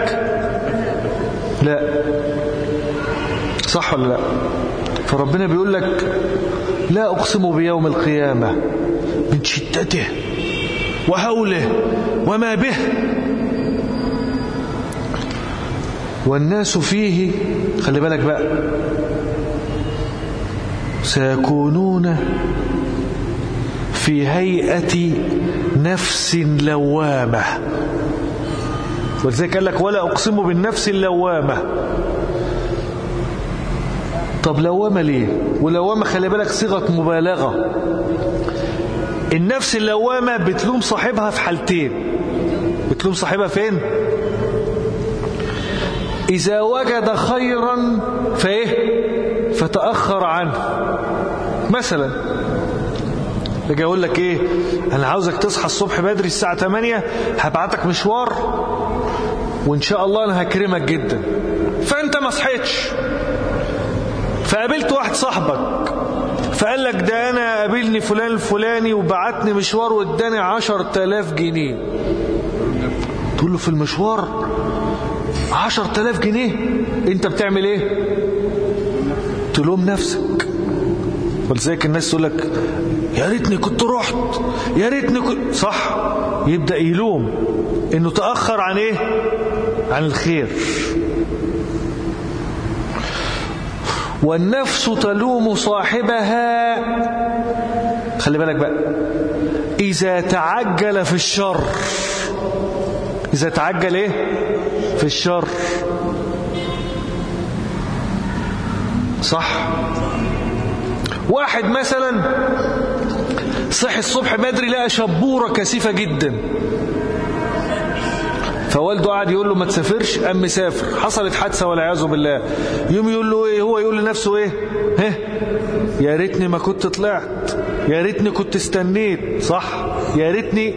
Speaker 2: لا. صح ولا لا؟ فربنا بيقول لك لا أقسم بيوم القيامة من شدته وهوله وما به، والناس فيه، خلي بالك بقى، سيكونون في هيئة نفس لوامة. ولذلك قال لك ولا أقسم بالنفس اللوامة. طب لوامة ليه؟ ولوامة خلي بالك صيغة مبالغة. النفس اللوامة بتلوم صاحبها في حالتين. بتلوم صاحبها فين؟ إذا وجد خيرا فتأخر عنه. مثلا يجي أقول لك إيه، أنا عاوزك تصحى الصبح بدري الساعة 8، هبعتك مشوار وإن شاء الله أنا هكرمك جدا. فأنت ما صحيتش، فقابلت واحد صاحبك فقال لك ده أنا قابلني فلان الفلاني وبعتني مشوار واداني 10,000 جنيه. تقول له في المشوار 10,000 جنيه؟ انت بتعمل ايه؟ تلوم نفسك. ولذلك الناس تقول لك يا ريتني كنت رحت، يا ريتني كنت، صح؟ يبدأ يلوم انه تأخر عن ايه؟ عن الخير. والنفس تلوم صاحبها، خلي بالك بقى، إذا تعجل في الشر. إذا تعجل إيه؟ في الشر. صح؟ واحد مثلا صحي الصبح بدري لقى شبورة كثيفة جدا، فوالده قاعد يقول له ما تسافرش، قام مسافر، حصلت حادثة والعياذ بالله. يوم يقول له ايه؟ هو يقول لنفسه ايه؟ يا ريتني ما كنت طلعت، يا ريتني كنت استنيت، صح؟ يا ريتني.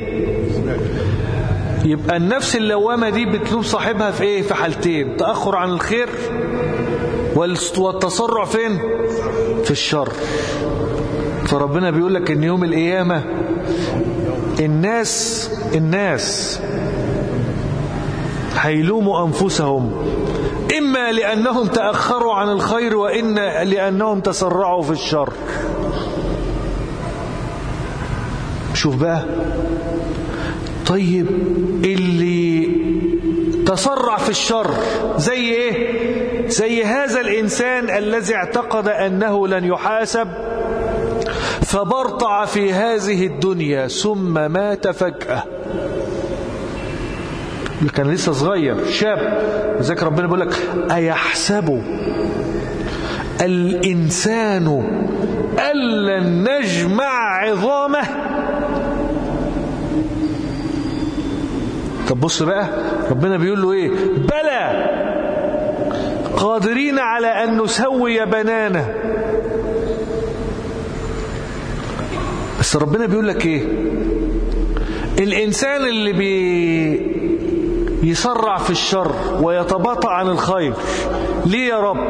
Speaker 2: يبقى النفس اللوامة دي بتلوم صاحبها في ايه؟ في حالتين: تأخر عن الخير والتسرع فين؟ في الشر. فربنا بيقول لك ان يوم القيامة الناس هيلوموا أنفسهم، إما لأنهم تأخروا عن الخير وإن لأنهم تسرعوا في الشر. شوف بقى، طيب اللي تسرع في الشر زي إيه؟ زي هذا الإنسان الذي اعتقد أنه لن يحاسب فبرطع في هذه الدنيا ثم مات فجأة. كان لسه صغير شاب، وذلك ربنا بيقول لك أيحسب الإنسان ألن نجمع عظامه. طب بص بقى ربنا بيقول له ايه؟ بلى قادرين على أن نسوي بنانه. بس ربنا بيقول لك ايه؟ الإنسان اللي يسرع في الشر ويتباطأ عن الخير، ليه يا رب؟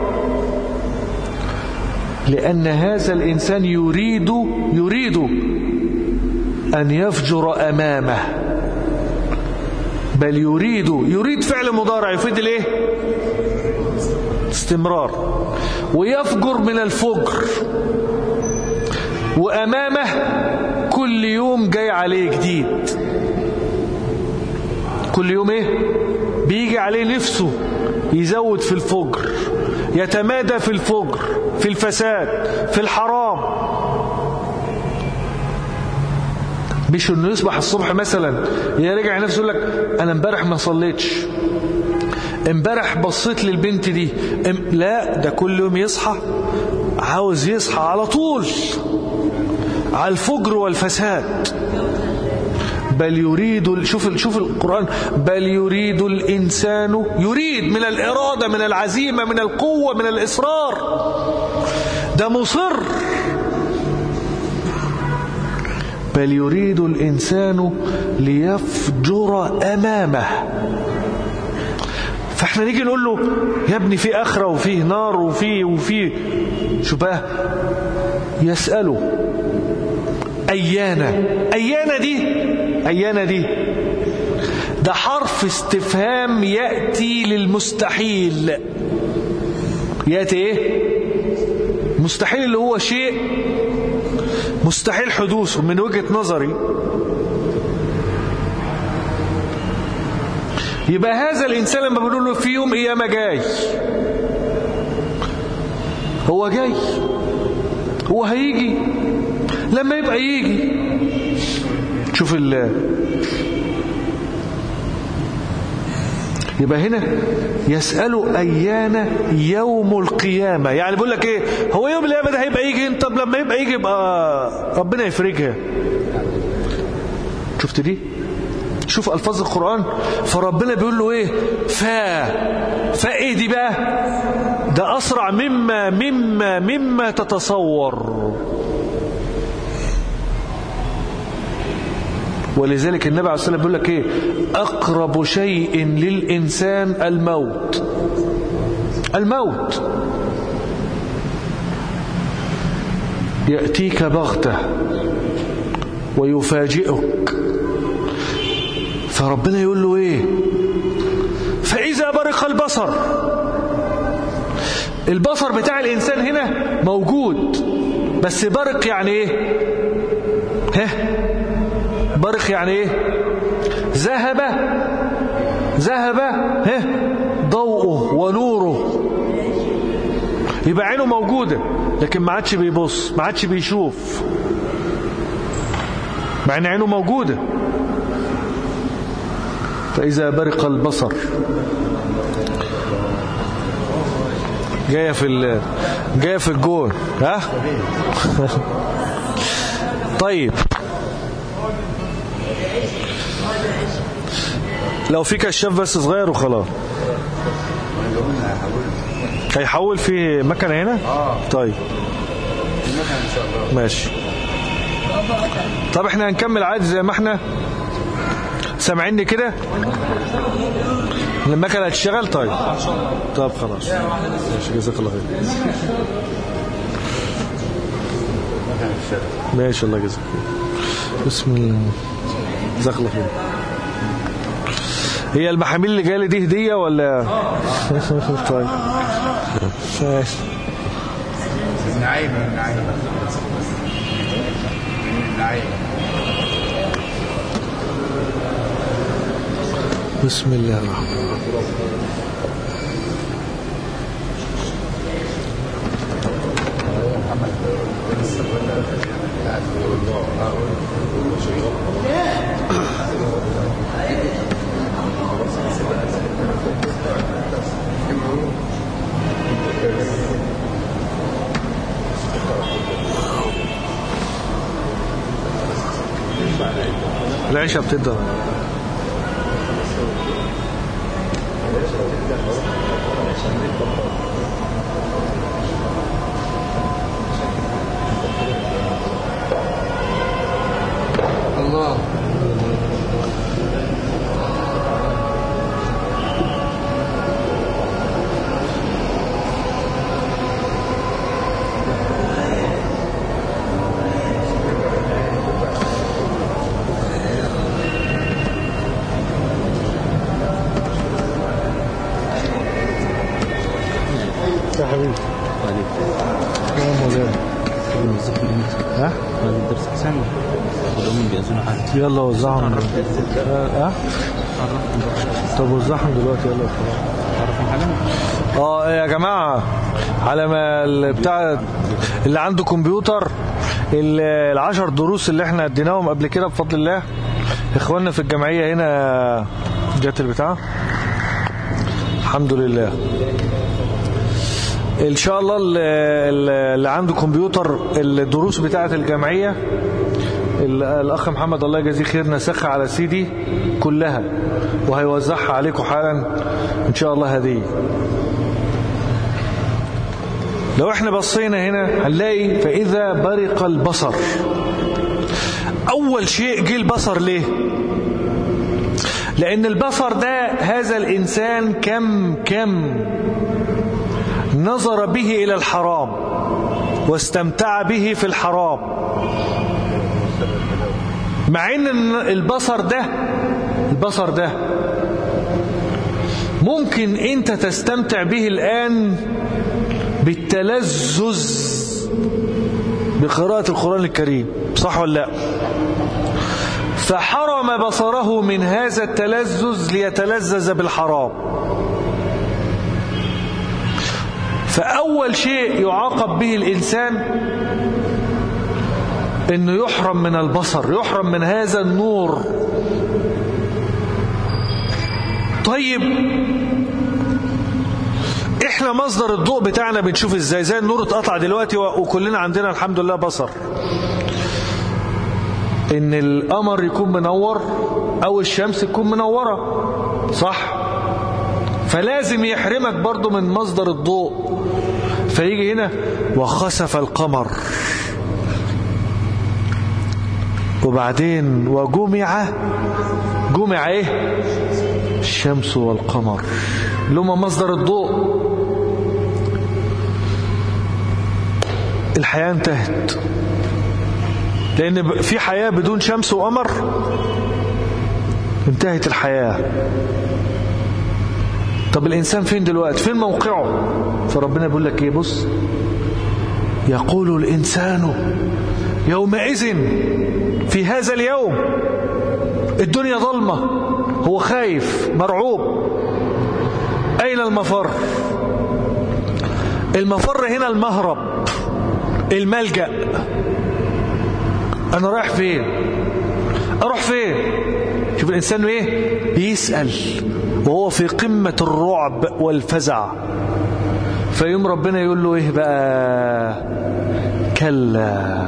Speaker 2: لأن هذا الإنسان يريد أن يفجر أمامه، بل يريد فعل مضارع يفيد الايه؟ استمرار. ويفجر من الفجر، وأمامه كل يوم جاي عليه جديد. كل يوم ايه؟ بيجي عليه نفسه يزود في الفجر، يتمادى في الفجر، في الفساد، في الحرام. مش انه يصبح الصبح مثلا يرجع نفسه يقول لك انا امبارح ما صليتش، امبارح بصيت للبنت دي، لا، ده كل يوم يصحى عاوز يصحى على طول على الفجر والفساد. بل يريد، شوف القرآن، بل يريد الإنسان، يريد من الإرادة، من العزيمة، من القوة، من الإصرار، ده مصر. بل يريد الإنسان ليفجر أمامه. فاحنا نيجي نقول له يا ابني في آخرة وفيه نار وفيه شو بقى؟ يسأله أيانا دي ده حرف استفهام يأتي للمستحيل. يأتي ايه؟ مستحيل، اللي هو شيء مستحيل حدوثه من وجهة نظري. يبقى هذا الإنسان لما بنقول له في يوم قيامة جاي، هو جاي، هو هيجي لما يبقى يجي. شوف يبقى هنا يسأل أيان يوم القيامة، يعني بيقول لك ايه؟ هو يوم القيامة ده هيبقى يجي؟ طب لما يبقى يجي يبقى ربنا يفرجها. شفت دي؟ شوف ألفاظ القرآن. فربنا بيقول له ايه؟ فايه دي بقى؟ ده أسرع مما تتصور. ولذلك النبي عليه الصلاة والسلام بيقول لك ايه؟ أقرب شيء للإنسان الموت يأتيك بغتة ويفاجئك. فربنا يقول له ايه؟ فإذا برق البصر بتاع الإنسان هنا موجود، بس برق يعني ايه؟ برق يعني ايه؟ ذهب ضوءه ونوره. يبقى عينه موجودة لكن ما عادش بيبص، ما عادش بيشوف، مع ان عينه موجودة. فإذا برق البصر جاية في الجون. ها طيب، لو في كشاف بس صغير وخلاص. هيحول في مكنة هنا؟ طيب ماشي. طب احنا هنكمل عادي زي ما احنا سامعيني كده. المكنة هتشتغل؟ طيب خلاص ماشي، جزاك الله خير. ماشي، الله يجزاك. بسم الله، جزاك الله خير. هي المحاميل اللي جايه لي دي هديه ولا؟ طيب ماشي.
Speaker 3: نعيم.
Speaker 2: بسم الله الرحمن الرحيم. العشاء بتبدأ.
Speaker 3: الله.
Speaker 2: يا حبيبي يا مولانا ها
Speaker 4: الدرس ثاني كلهم بيأذنوا حاجة.
Speaker 2: يلا وزعهم. ها طب وزعهم دلوقتي يلا.
Speaker 4: تعرفوا حاجة؟
Speaker 2: يا جماعه، على ما بتاع اللي عنده كمبيوتر، ال10 دروس اللي احنا اديناهم قبل كده بفضل الله اخواننا في الجمعيه هنا جت البتاع الحمد لله. ان شاء الله اللي عنده كمبيوتر الدروس بتاعه الجمعيه الاخ محمد الله يجزيه خير نسخها على CD كلها وهيوزعها عليكم حالا ان شاء الله هديه. لو احنا بصينا هنا هنلاقي فاذا برق البصر. اول شيء جه البصر ليه؟ لان البصر ده هذا الانسان كم نظر به إلى الحرام واستمتع به في الحرام، مع ان البصر ده ممكن انت تستمتع به الآن بالتلذذ بقراءة القرآن الكريم، صح ولا لا؟ فحرم بصره من هذا التلذذ ليتلذذ بالحرام. فأول شيء يعاقب به الإنسان إنه يحرم من البصر، يحرم من هذا النور. طيب إحنا مصدر الضوء بتاعنا بنشوف إزاي؟ زي النور اتقطع دلوقتي وكلنا عندنا الحمد لله بصر. إن القمر يكون منور أو الشمس تكون منورة، صح؟ فلازم يحرمك برضو من مصدر الضوء. فيجي هنا وخسف القمر، وبعدين وجمع ايه؟ الشمس والقمر اللي هما مصدر الضوء. الحياة انتهت، لأن في حياة بدون شمس وقمر انتهت الحياة. طب الإنسان فين دلوقتي؟ فين موقعه؟ فربنا بيقول لك ايه؟ بص، يقول الإنسان يومئذ في هذا اليوم، الدنيا ظلمة، هو خايف مرعوب، أين المفر؟ المفر هنا المهرب، الملجأ. أنا رايح فين؟ أروح فين؟ شوف الإنسان ايه؟ بيسأل وهو في قمة الرعب والفزع. فيوم ربنا يقول له ايه بقى؟ كلا.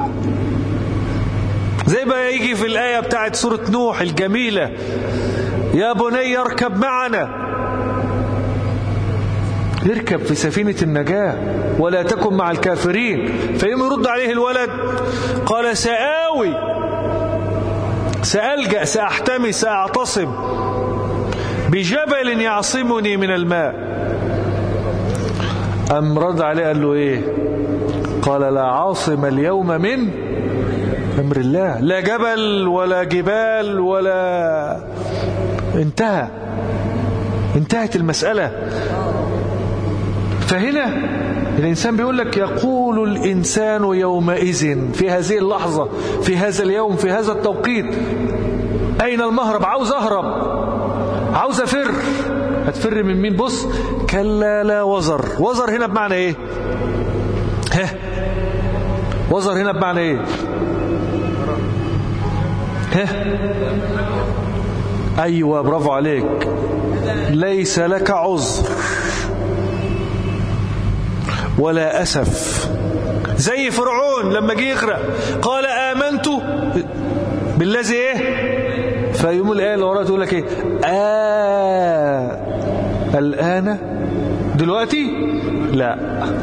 Speaker 2: زي بقى يجي في الآية بتاعت سورة نوح الجميلة: يا بني اركب معنا، اركب في سفينة النجاة ولا تكن مع الكافرين. فيوم يرد عليه الولد قال سآوي، سألجأ، سأحتمي، سأعتصم بجبل يعصمني من الماء. أم رد عليه قال له ايه؟ قال لا عاصم اليوم من أمر الله. لا جبل ولا جبال ولا، انتهت المسألة. فهنا الإنسان بيقول لك يقول الإنسان يومئذ، في هذه اللحظة، في هذا اليوم، في هذا التوقيت، أين المهرب؟ عاوز أهرب، عاوز أفر. هتفر من مين؟ بص، كلا لا وزر. وزر هنا بمعنى ايه؟ وزر هنا بمعنى ايه؟ ايوه برافو عليك، ليس لك عذر ولا أسف. زي فرعون لما جه يغرق قال آمنت بالذي ايه؟ فيقوم الآية اللي وراها تقول لك ايه؟ الآن دلوقتي لا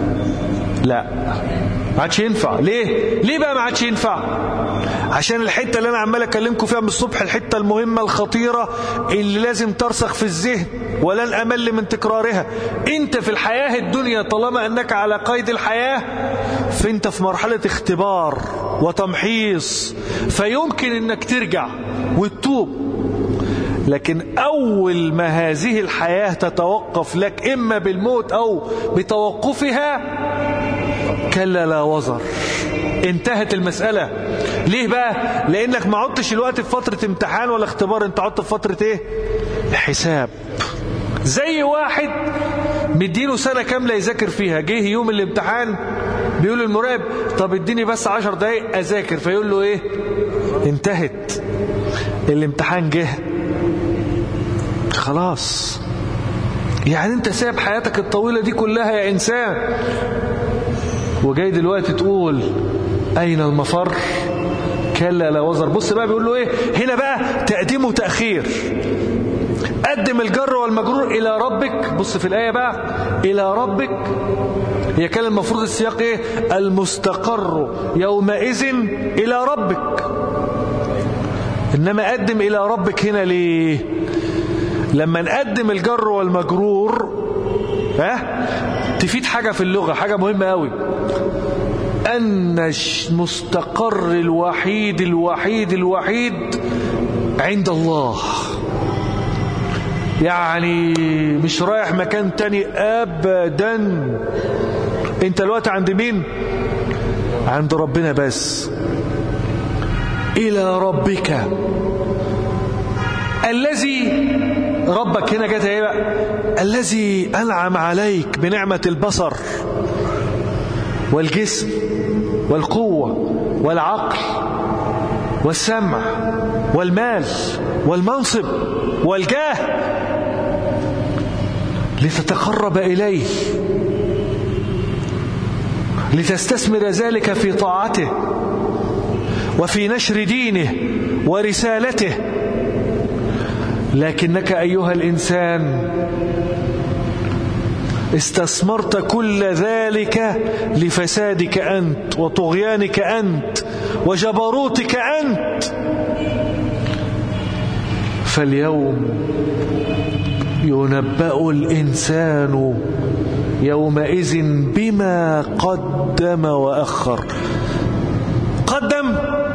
Speaker 2: ما عادش ينفع. ليه بقى ما عادش ينفع؟ عشان الحتة اللي انا عمال اكلمكم فيها من الصبح، الحتة المهمة الخطيرة اللي لازم ترسخ في الذهن ولن امل من تكرارها. انت في الحياة الدنيا طالما انك على قيد الحياة، فانت في مرحلة اختبار وتمحيص، فيمكن انك ترجع وتتوب. لكن اول ما هذه الحياة تتوقف لك اما بالموت او بتوقفها، كلا لا وزر، انتهت المسألة. ليه بقى؟ لانك ما عدتش الوقت في فترة امتحان ولا اختبار، انت عدت في فترة ايه؟ حساب. زي واحد مدينه سنة كاملة يذاكر فيها، جه يوم الامتحان بيقول المراقب طب اديني بس 10 دقايق اذاكر، فيقول له ايه؟ انتهت الامتحان، جه خلاص. يعني انت ساب حياتك الطويلة دي كلها يا انسان، وجاي دلوقتي تقول اين المفر؟ كلا لا وزر. بص بقى بيقول له ايه هنا بقى؟ تقديم وتأخير. قدم الجر والمجرور الى ربك. بص في الآية بقى، الى ربك، هي كان المفروض السياق ايه؟ المستقر يومئذ الى ربك، انما قدم الى ربك هنا ليه؟ لما نقدم الجر والمجرور تفيد حاجة في اللغة، حاجة مهمة قوي، أن المستقر الوحيد عند الله. يعني مش رايح مكان تاني أبدا، انت الوقت عند مين؟ عند ربنا بس. إلى ربك الذي، ربك هنا جت ايه بقى؟ الذي أنعم عليك بنعمة البصر والجسم والقوة والعقل والسمع والمال والمنصب والجاه، لتتقرب إليه، لتستثمر ذلك في طاعته وفي نشر دينه ورسالته. لكنك أيها الإنسان استثمرت كل ذلك لفسادك أنت وطغيانك أنت وجبروتك أنت. فاليوم ينبأ الإنسان يومئذ بما قدم وأخر. قدم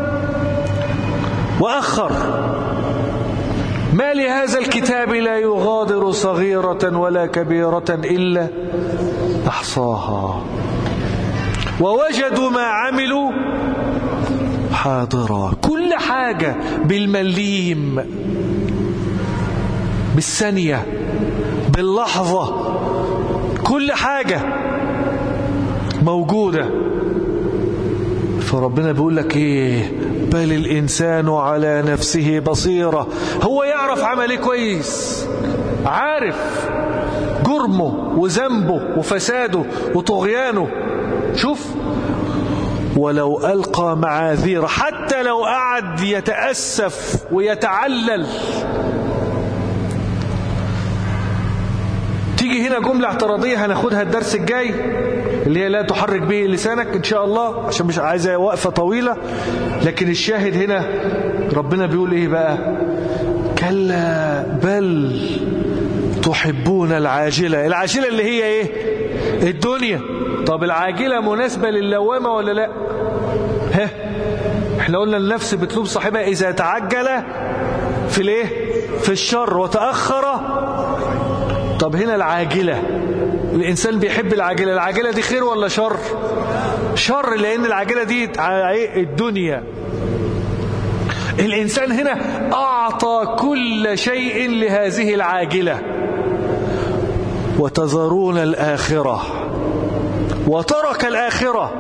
Speaker 2: وأخر. ما لهذا الكتاب لا يغادر صغيرة ولا كبيرة إلا أحصاها ووجدوا ما عملوا حاضرا. كل حاجة بالمليم، بالثانية، باللحظة، كل حاجة موجودة. فربنا بيقول لك ايه؟ بل الإنسان على نفسه بصيرة. هو يعرف عمله كويس، عارف جرمه وذنبه وفساده وطغيانه. شوف، ولو ألقى معاذير، حتى لو قعد يتأسف ويتعلل. تيجي هنا جملة اعتراضية هناخدها الدرس الجاي، اللي هي لا تحرك به لسانك إن شاء الله، عشان مش عايزة وقفة طويلة. لكن الشاهد هنا ربنا بيقول إيه بقى؟ كلا بل تحبون العاجلة. العاجلة اللي هي إيه؟ الدنيا. طب العاجلة مناسبة للوامة ولا لا؟ احنا قلنا النفس بتلوم صاحبها إذا تعجل في الايه؟ في الشر وتأخر. طب هنا العاجلة، الإنسان بيحب العاجلة. العاجلة دي خير ولا شر؟ شر، لأن العاجلة دي الدنيا. الإنسان هنا أعطى كل شيء لهذه العاجلة، وتذرون الآخرة، وترك الآخرة.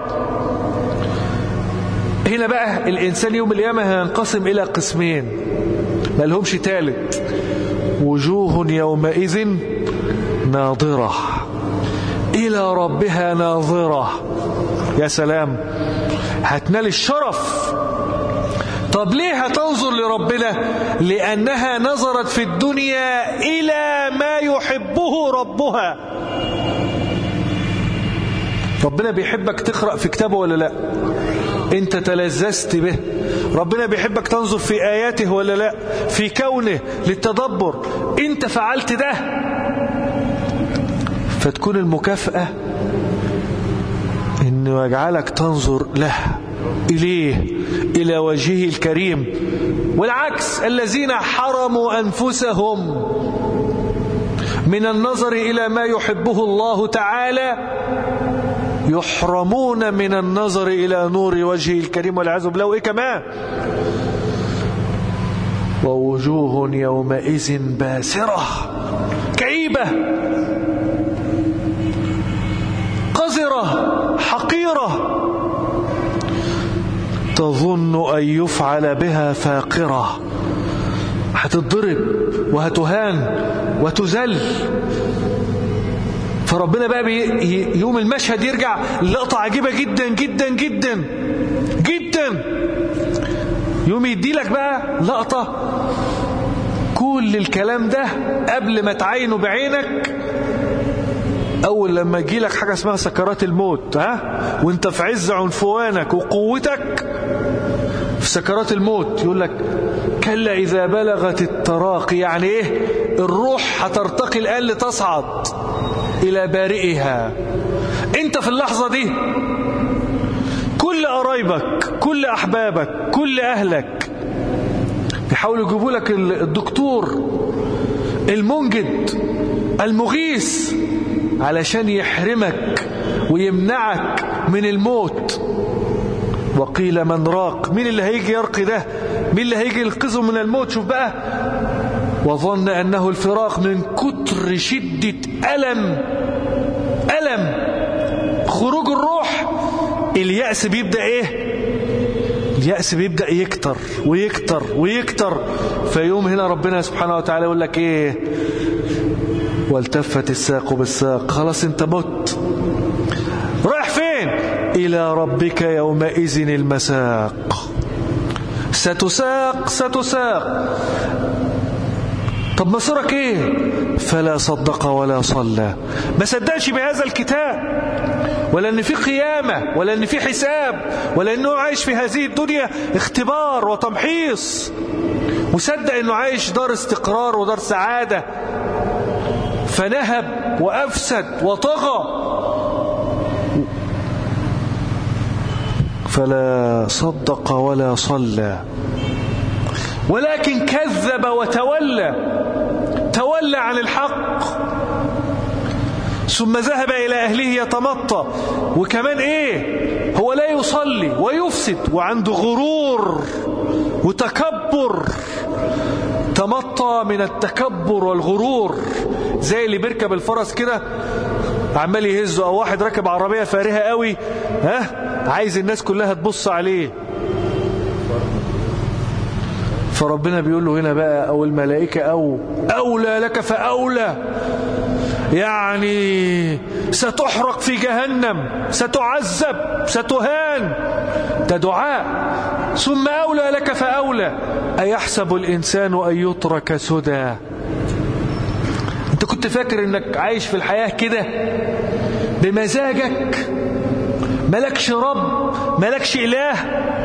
Speaker 2: هنا بقى الإنسان يوم القيامة هينقسم إلى قسمين ما لهمش تالت. وجوه يومئذ ناظرة إلى ربها ناظرة. يا سلام، هتنال الشرف طب ليه هتنظر لربنا؟ لأنها نظرت في الدنيا إلى ما يحبه ربها. ربنا بيحبك تقرأ في كتابه ولا لا؟ انت تلذذت به. ربنا بيحبك تنظر في آياته ولا لا؟ في كونه للتدبر. انت فعلت ده، فتكون المكافأة انه يجعلك تنظر له، إليه، إلى وجهه الكريم. والعكس، الذين حرموا أنفسهم من النظر إلى ما يحبه الله تعالى يحرمون من النظر إلى نور وجهه الكريم والعياذ بالله. وإيه كمان؟ ووجوه يومئذ باسرة كئيبة قذرة حقيرة تظن أن يفعل بها فاقرة. هتضرب وهتهان وتذل. فربنا بقى يوم المشهد يرجع لقطة عجيبة جدا جدا جدا جدا. يوم يدي لك بقى لقطة كل الكلام ده قبل ما تعينه بعينك. أول لما يجي لك حاجة اسمها سكرات الموت، وانت في عز عنفوانك وقوتك في سكرات الموت، يقول لك كلا إذا بلغت التراقي. يعني إيه؟ الروح هترتقي الآن لتصعد إلى بارئها. أنت في اللحظة دي كل قرايبك، كل أحبابك، كل أهلك يحاولوا يجيبوا لك الدكتور المنجد المغيث علشان يحرمك ويمنعك من الموت. وقيل من راق. مين اللي هيجي يرقي ده؟ مين اللي هيجي ينقذه من الموت؟ شوف بقى، وظن أنه الفراق من كتر شدة ألم خروج الروح. اليأس بيبدأ إيه؟ اليأس بيبدأ يكتر ويكتر ويكتر. فيوم هنا ربنا سبحانه وتعالى يقول لك إيه؟ والتفت الساق بالساق. خلاص انت مت. رايح فين؟ إلى ربك يومئذ المساق. ستساق. طب مصيرك ايه؟ فلا صدق ولا صلى. ما صدقش بهذا الكتاب، ولا ان في قيامة، ولا ان في حساب، ولا انه عايش في هذه الدنيا اختبار وتمحيص، وصدق انه عايش دار استقرار ودار سعادة، فنهب وأفسد وطغى. فلا صدق ولا صلى، ولكن كذب تولى عن الحق، ثم ذهب إلى أهله يتمطى. وكمان إيه؟ هو لا يصلي ويفسد وعنده غرور وتكبر. تمطى من التكبر والغرور، زي اللي بيركب الفرس كده عمال يهزه، او واحد راكب عربية فارهة قوي عايز الناس كلها تبص عليه. فربنا بيقول له هنا بقى، او الملائكة اولى لك فاولى، يعني ستحرق في جهنم، ستعذب، ستهان. ده دعاء. ثم أولى لك فأولى. أيحسب الإنسان أن يترك سدى؟ أنت كنت فاكر أنك عايش في الحياة كده بمزاجك، ملكش رب، ملكش إله،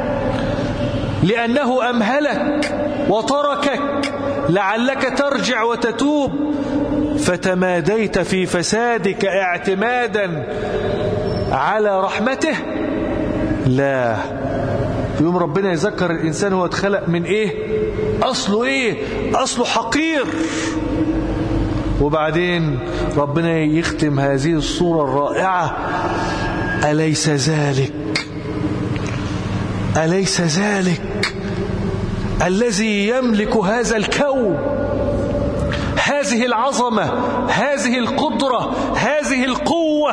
Speaker 2: لأنه أمهلك وتركك لعلك ترجع وتتوب، فتماديت في فسادك اعتمادا على رحمته. لا، يوم ربنا يذكر الإنسان هو اتخلق من إيه؟ أصله إيه؟ أصله حقير. وبعدين ربنا يختم هذه الصورة الرائعة: أليس ذلك الذي يملك هذا الكون، هذه العظمة، هذه القدرة، هذه القوة،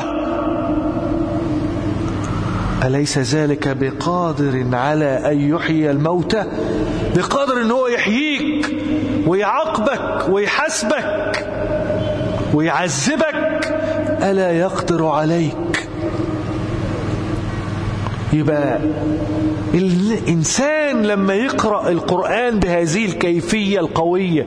Speaker 2: أليس ذلك بقادر على أن يحيي الموتى؟ بقادر أن هو يحييك ويعاقبك ويحاسبك ويعذبك. ألا يقدر عليك؟ يبقى الإنسان لما يقرأ القرآن بهذه الكيفية القوية،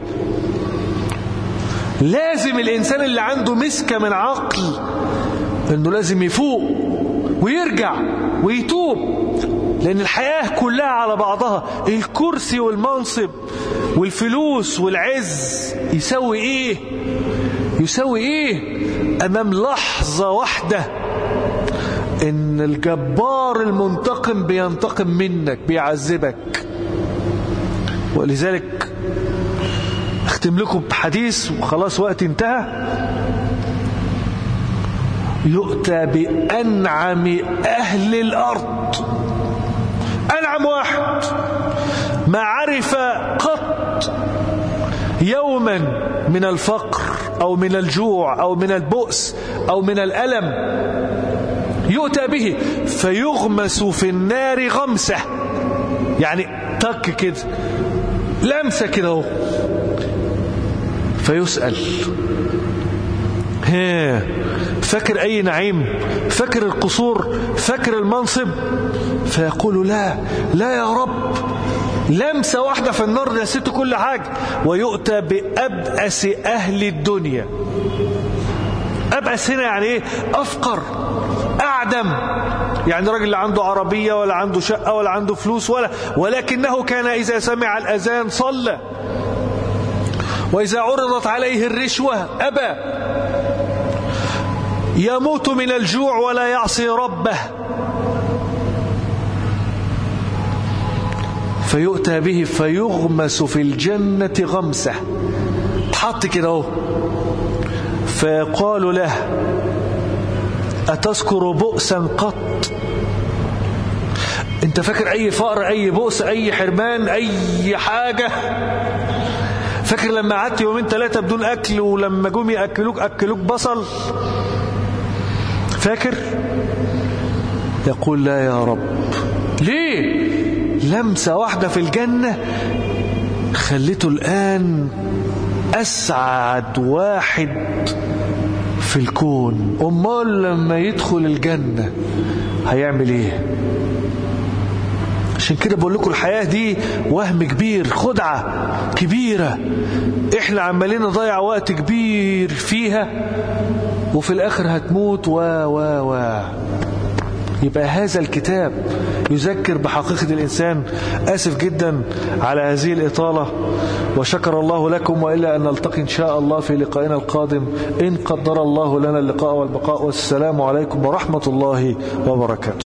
Speaker 2: لازم الإنسان اللي عنده مسكة من عقل إنه لازم يفوق ويرجع ويتوب، لأن الحياة كلها على بعضها، الكرسي والمنصب والفلوس والعز يسوي إيه؟ يسوي إيه أمام لحظة واحدة إن الجبار المنتقم بينتقم منك، بيعذبك. ولذلك أختم لكم بحديث وخلاص وقت انتهى. يؤتى بأنعم أهل الأرض، أنعم واحد ما عرف قط يوما من الفقر أو من الجوع أو من البؤس أو من الألم، يؤتى به فيغمس في النار غمسة، يعني تك كده، لمسة كده اهو، فيسأل فاكر أي نعيم؟ فاكر القصور؟ فاكر المنصب؟ فيقول لا يا رب، لمسة واحدة في النار نسيت كل حاجة. ويؤتى بأبأس أهل الدنيا. أبأس هنا يعني إيه؟ أفقر، أعدم، يعني راجل لا عنده عربية ولا عنده شقة ولا عنده فلوس ولكنه كان إذا سمع الأذان صلى، وإذا عرضت عليه الرشوة أبى، يموت من الجوع ولا يعصي ربه. فيؤتى به فيغمس في الجنة غمسة، تحط كده اهو، فيقال له أتذكر بؤسا قط؟ انت فاكر اي فقر، اي بؤس، اي حرمان، اي حاجة؟ فاكر لما قعدت يومين 3 بدون اكل ولما جم اكلوك بصل؟ فاكر؟ يقول لا يا رب. ليه؟ لمسة واحدة في الجنة خليته الآن أسعد واحد في الكون. أمال لما يدخل الجنة هيعمل إيه؟ عشان كده بقول لكم الحياة دي وهم كبير، خدعة كبيرة، إحنا عمالين نضيع وقت كبير فيها، وفي الآخر هتموت يبقى هذا الكتاب يذكر بحقيقة الإنسان. آسف جدا على هذه الإطالة، وشكر الله لكم، وإلا أن نلتقي إن شاء الله في لقائنا القادم إن قدر الله لنا اللقاء والبقاء. والسلام عليكم ورحمة الله وبركاته.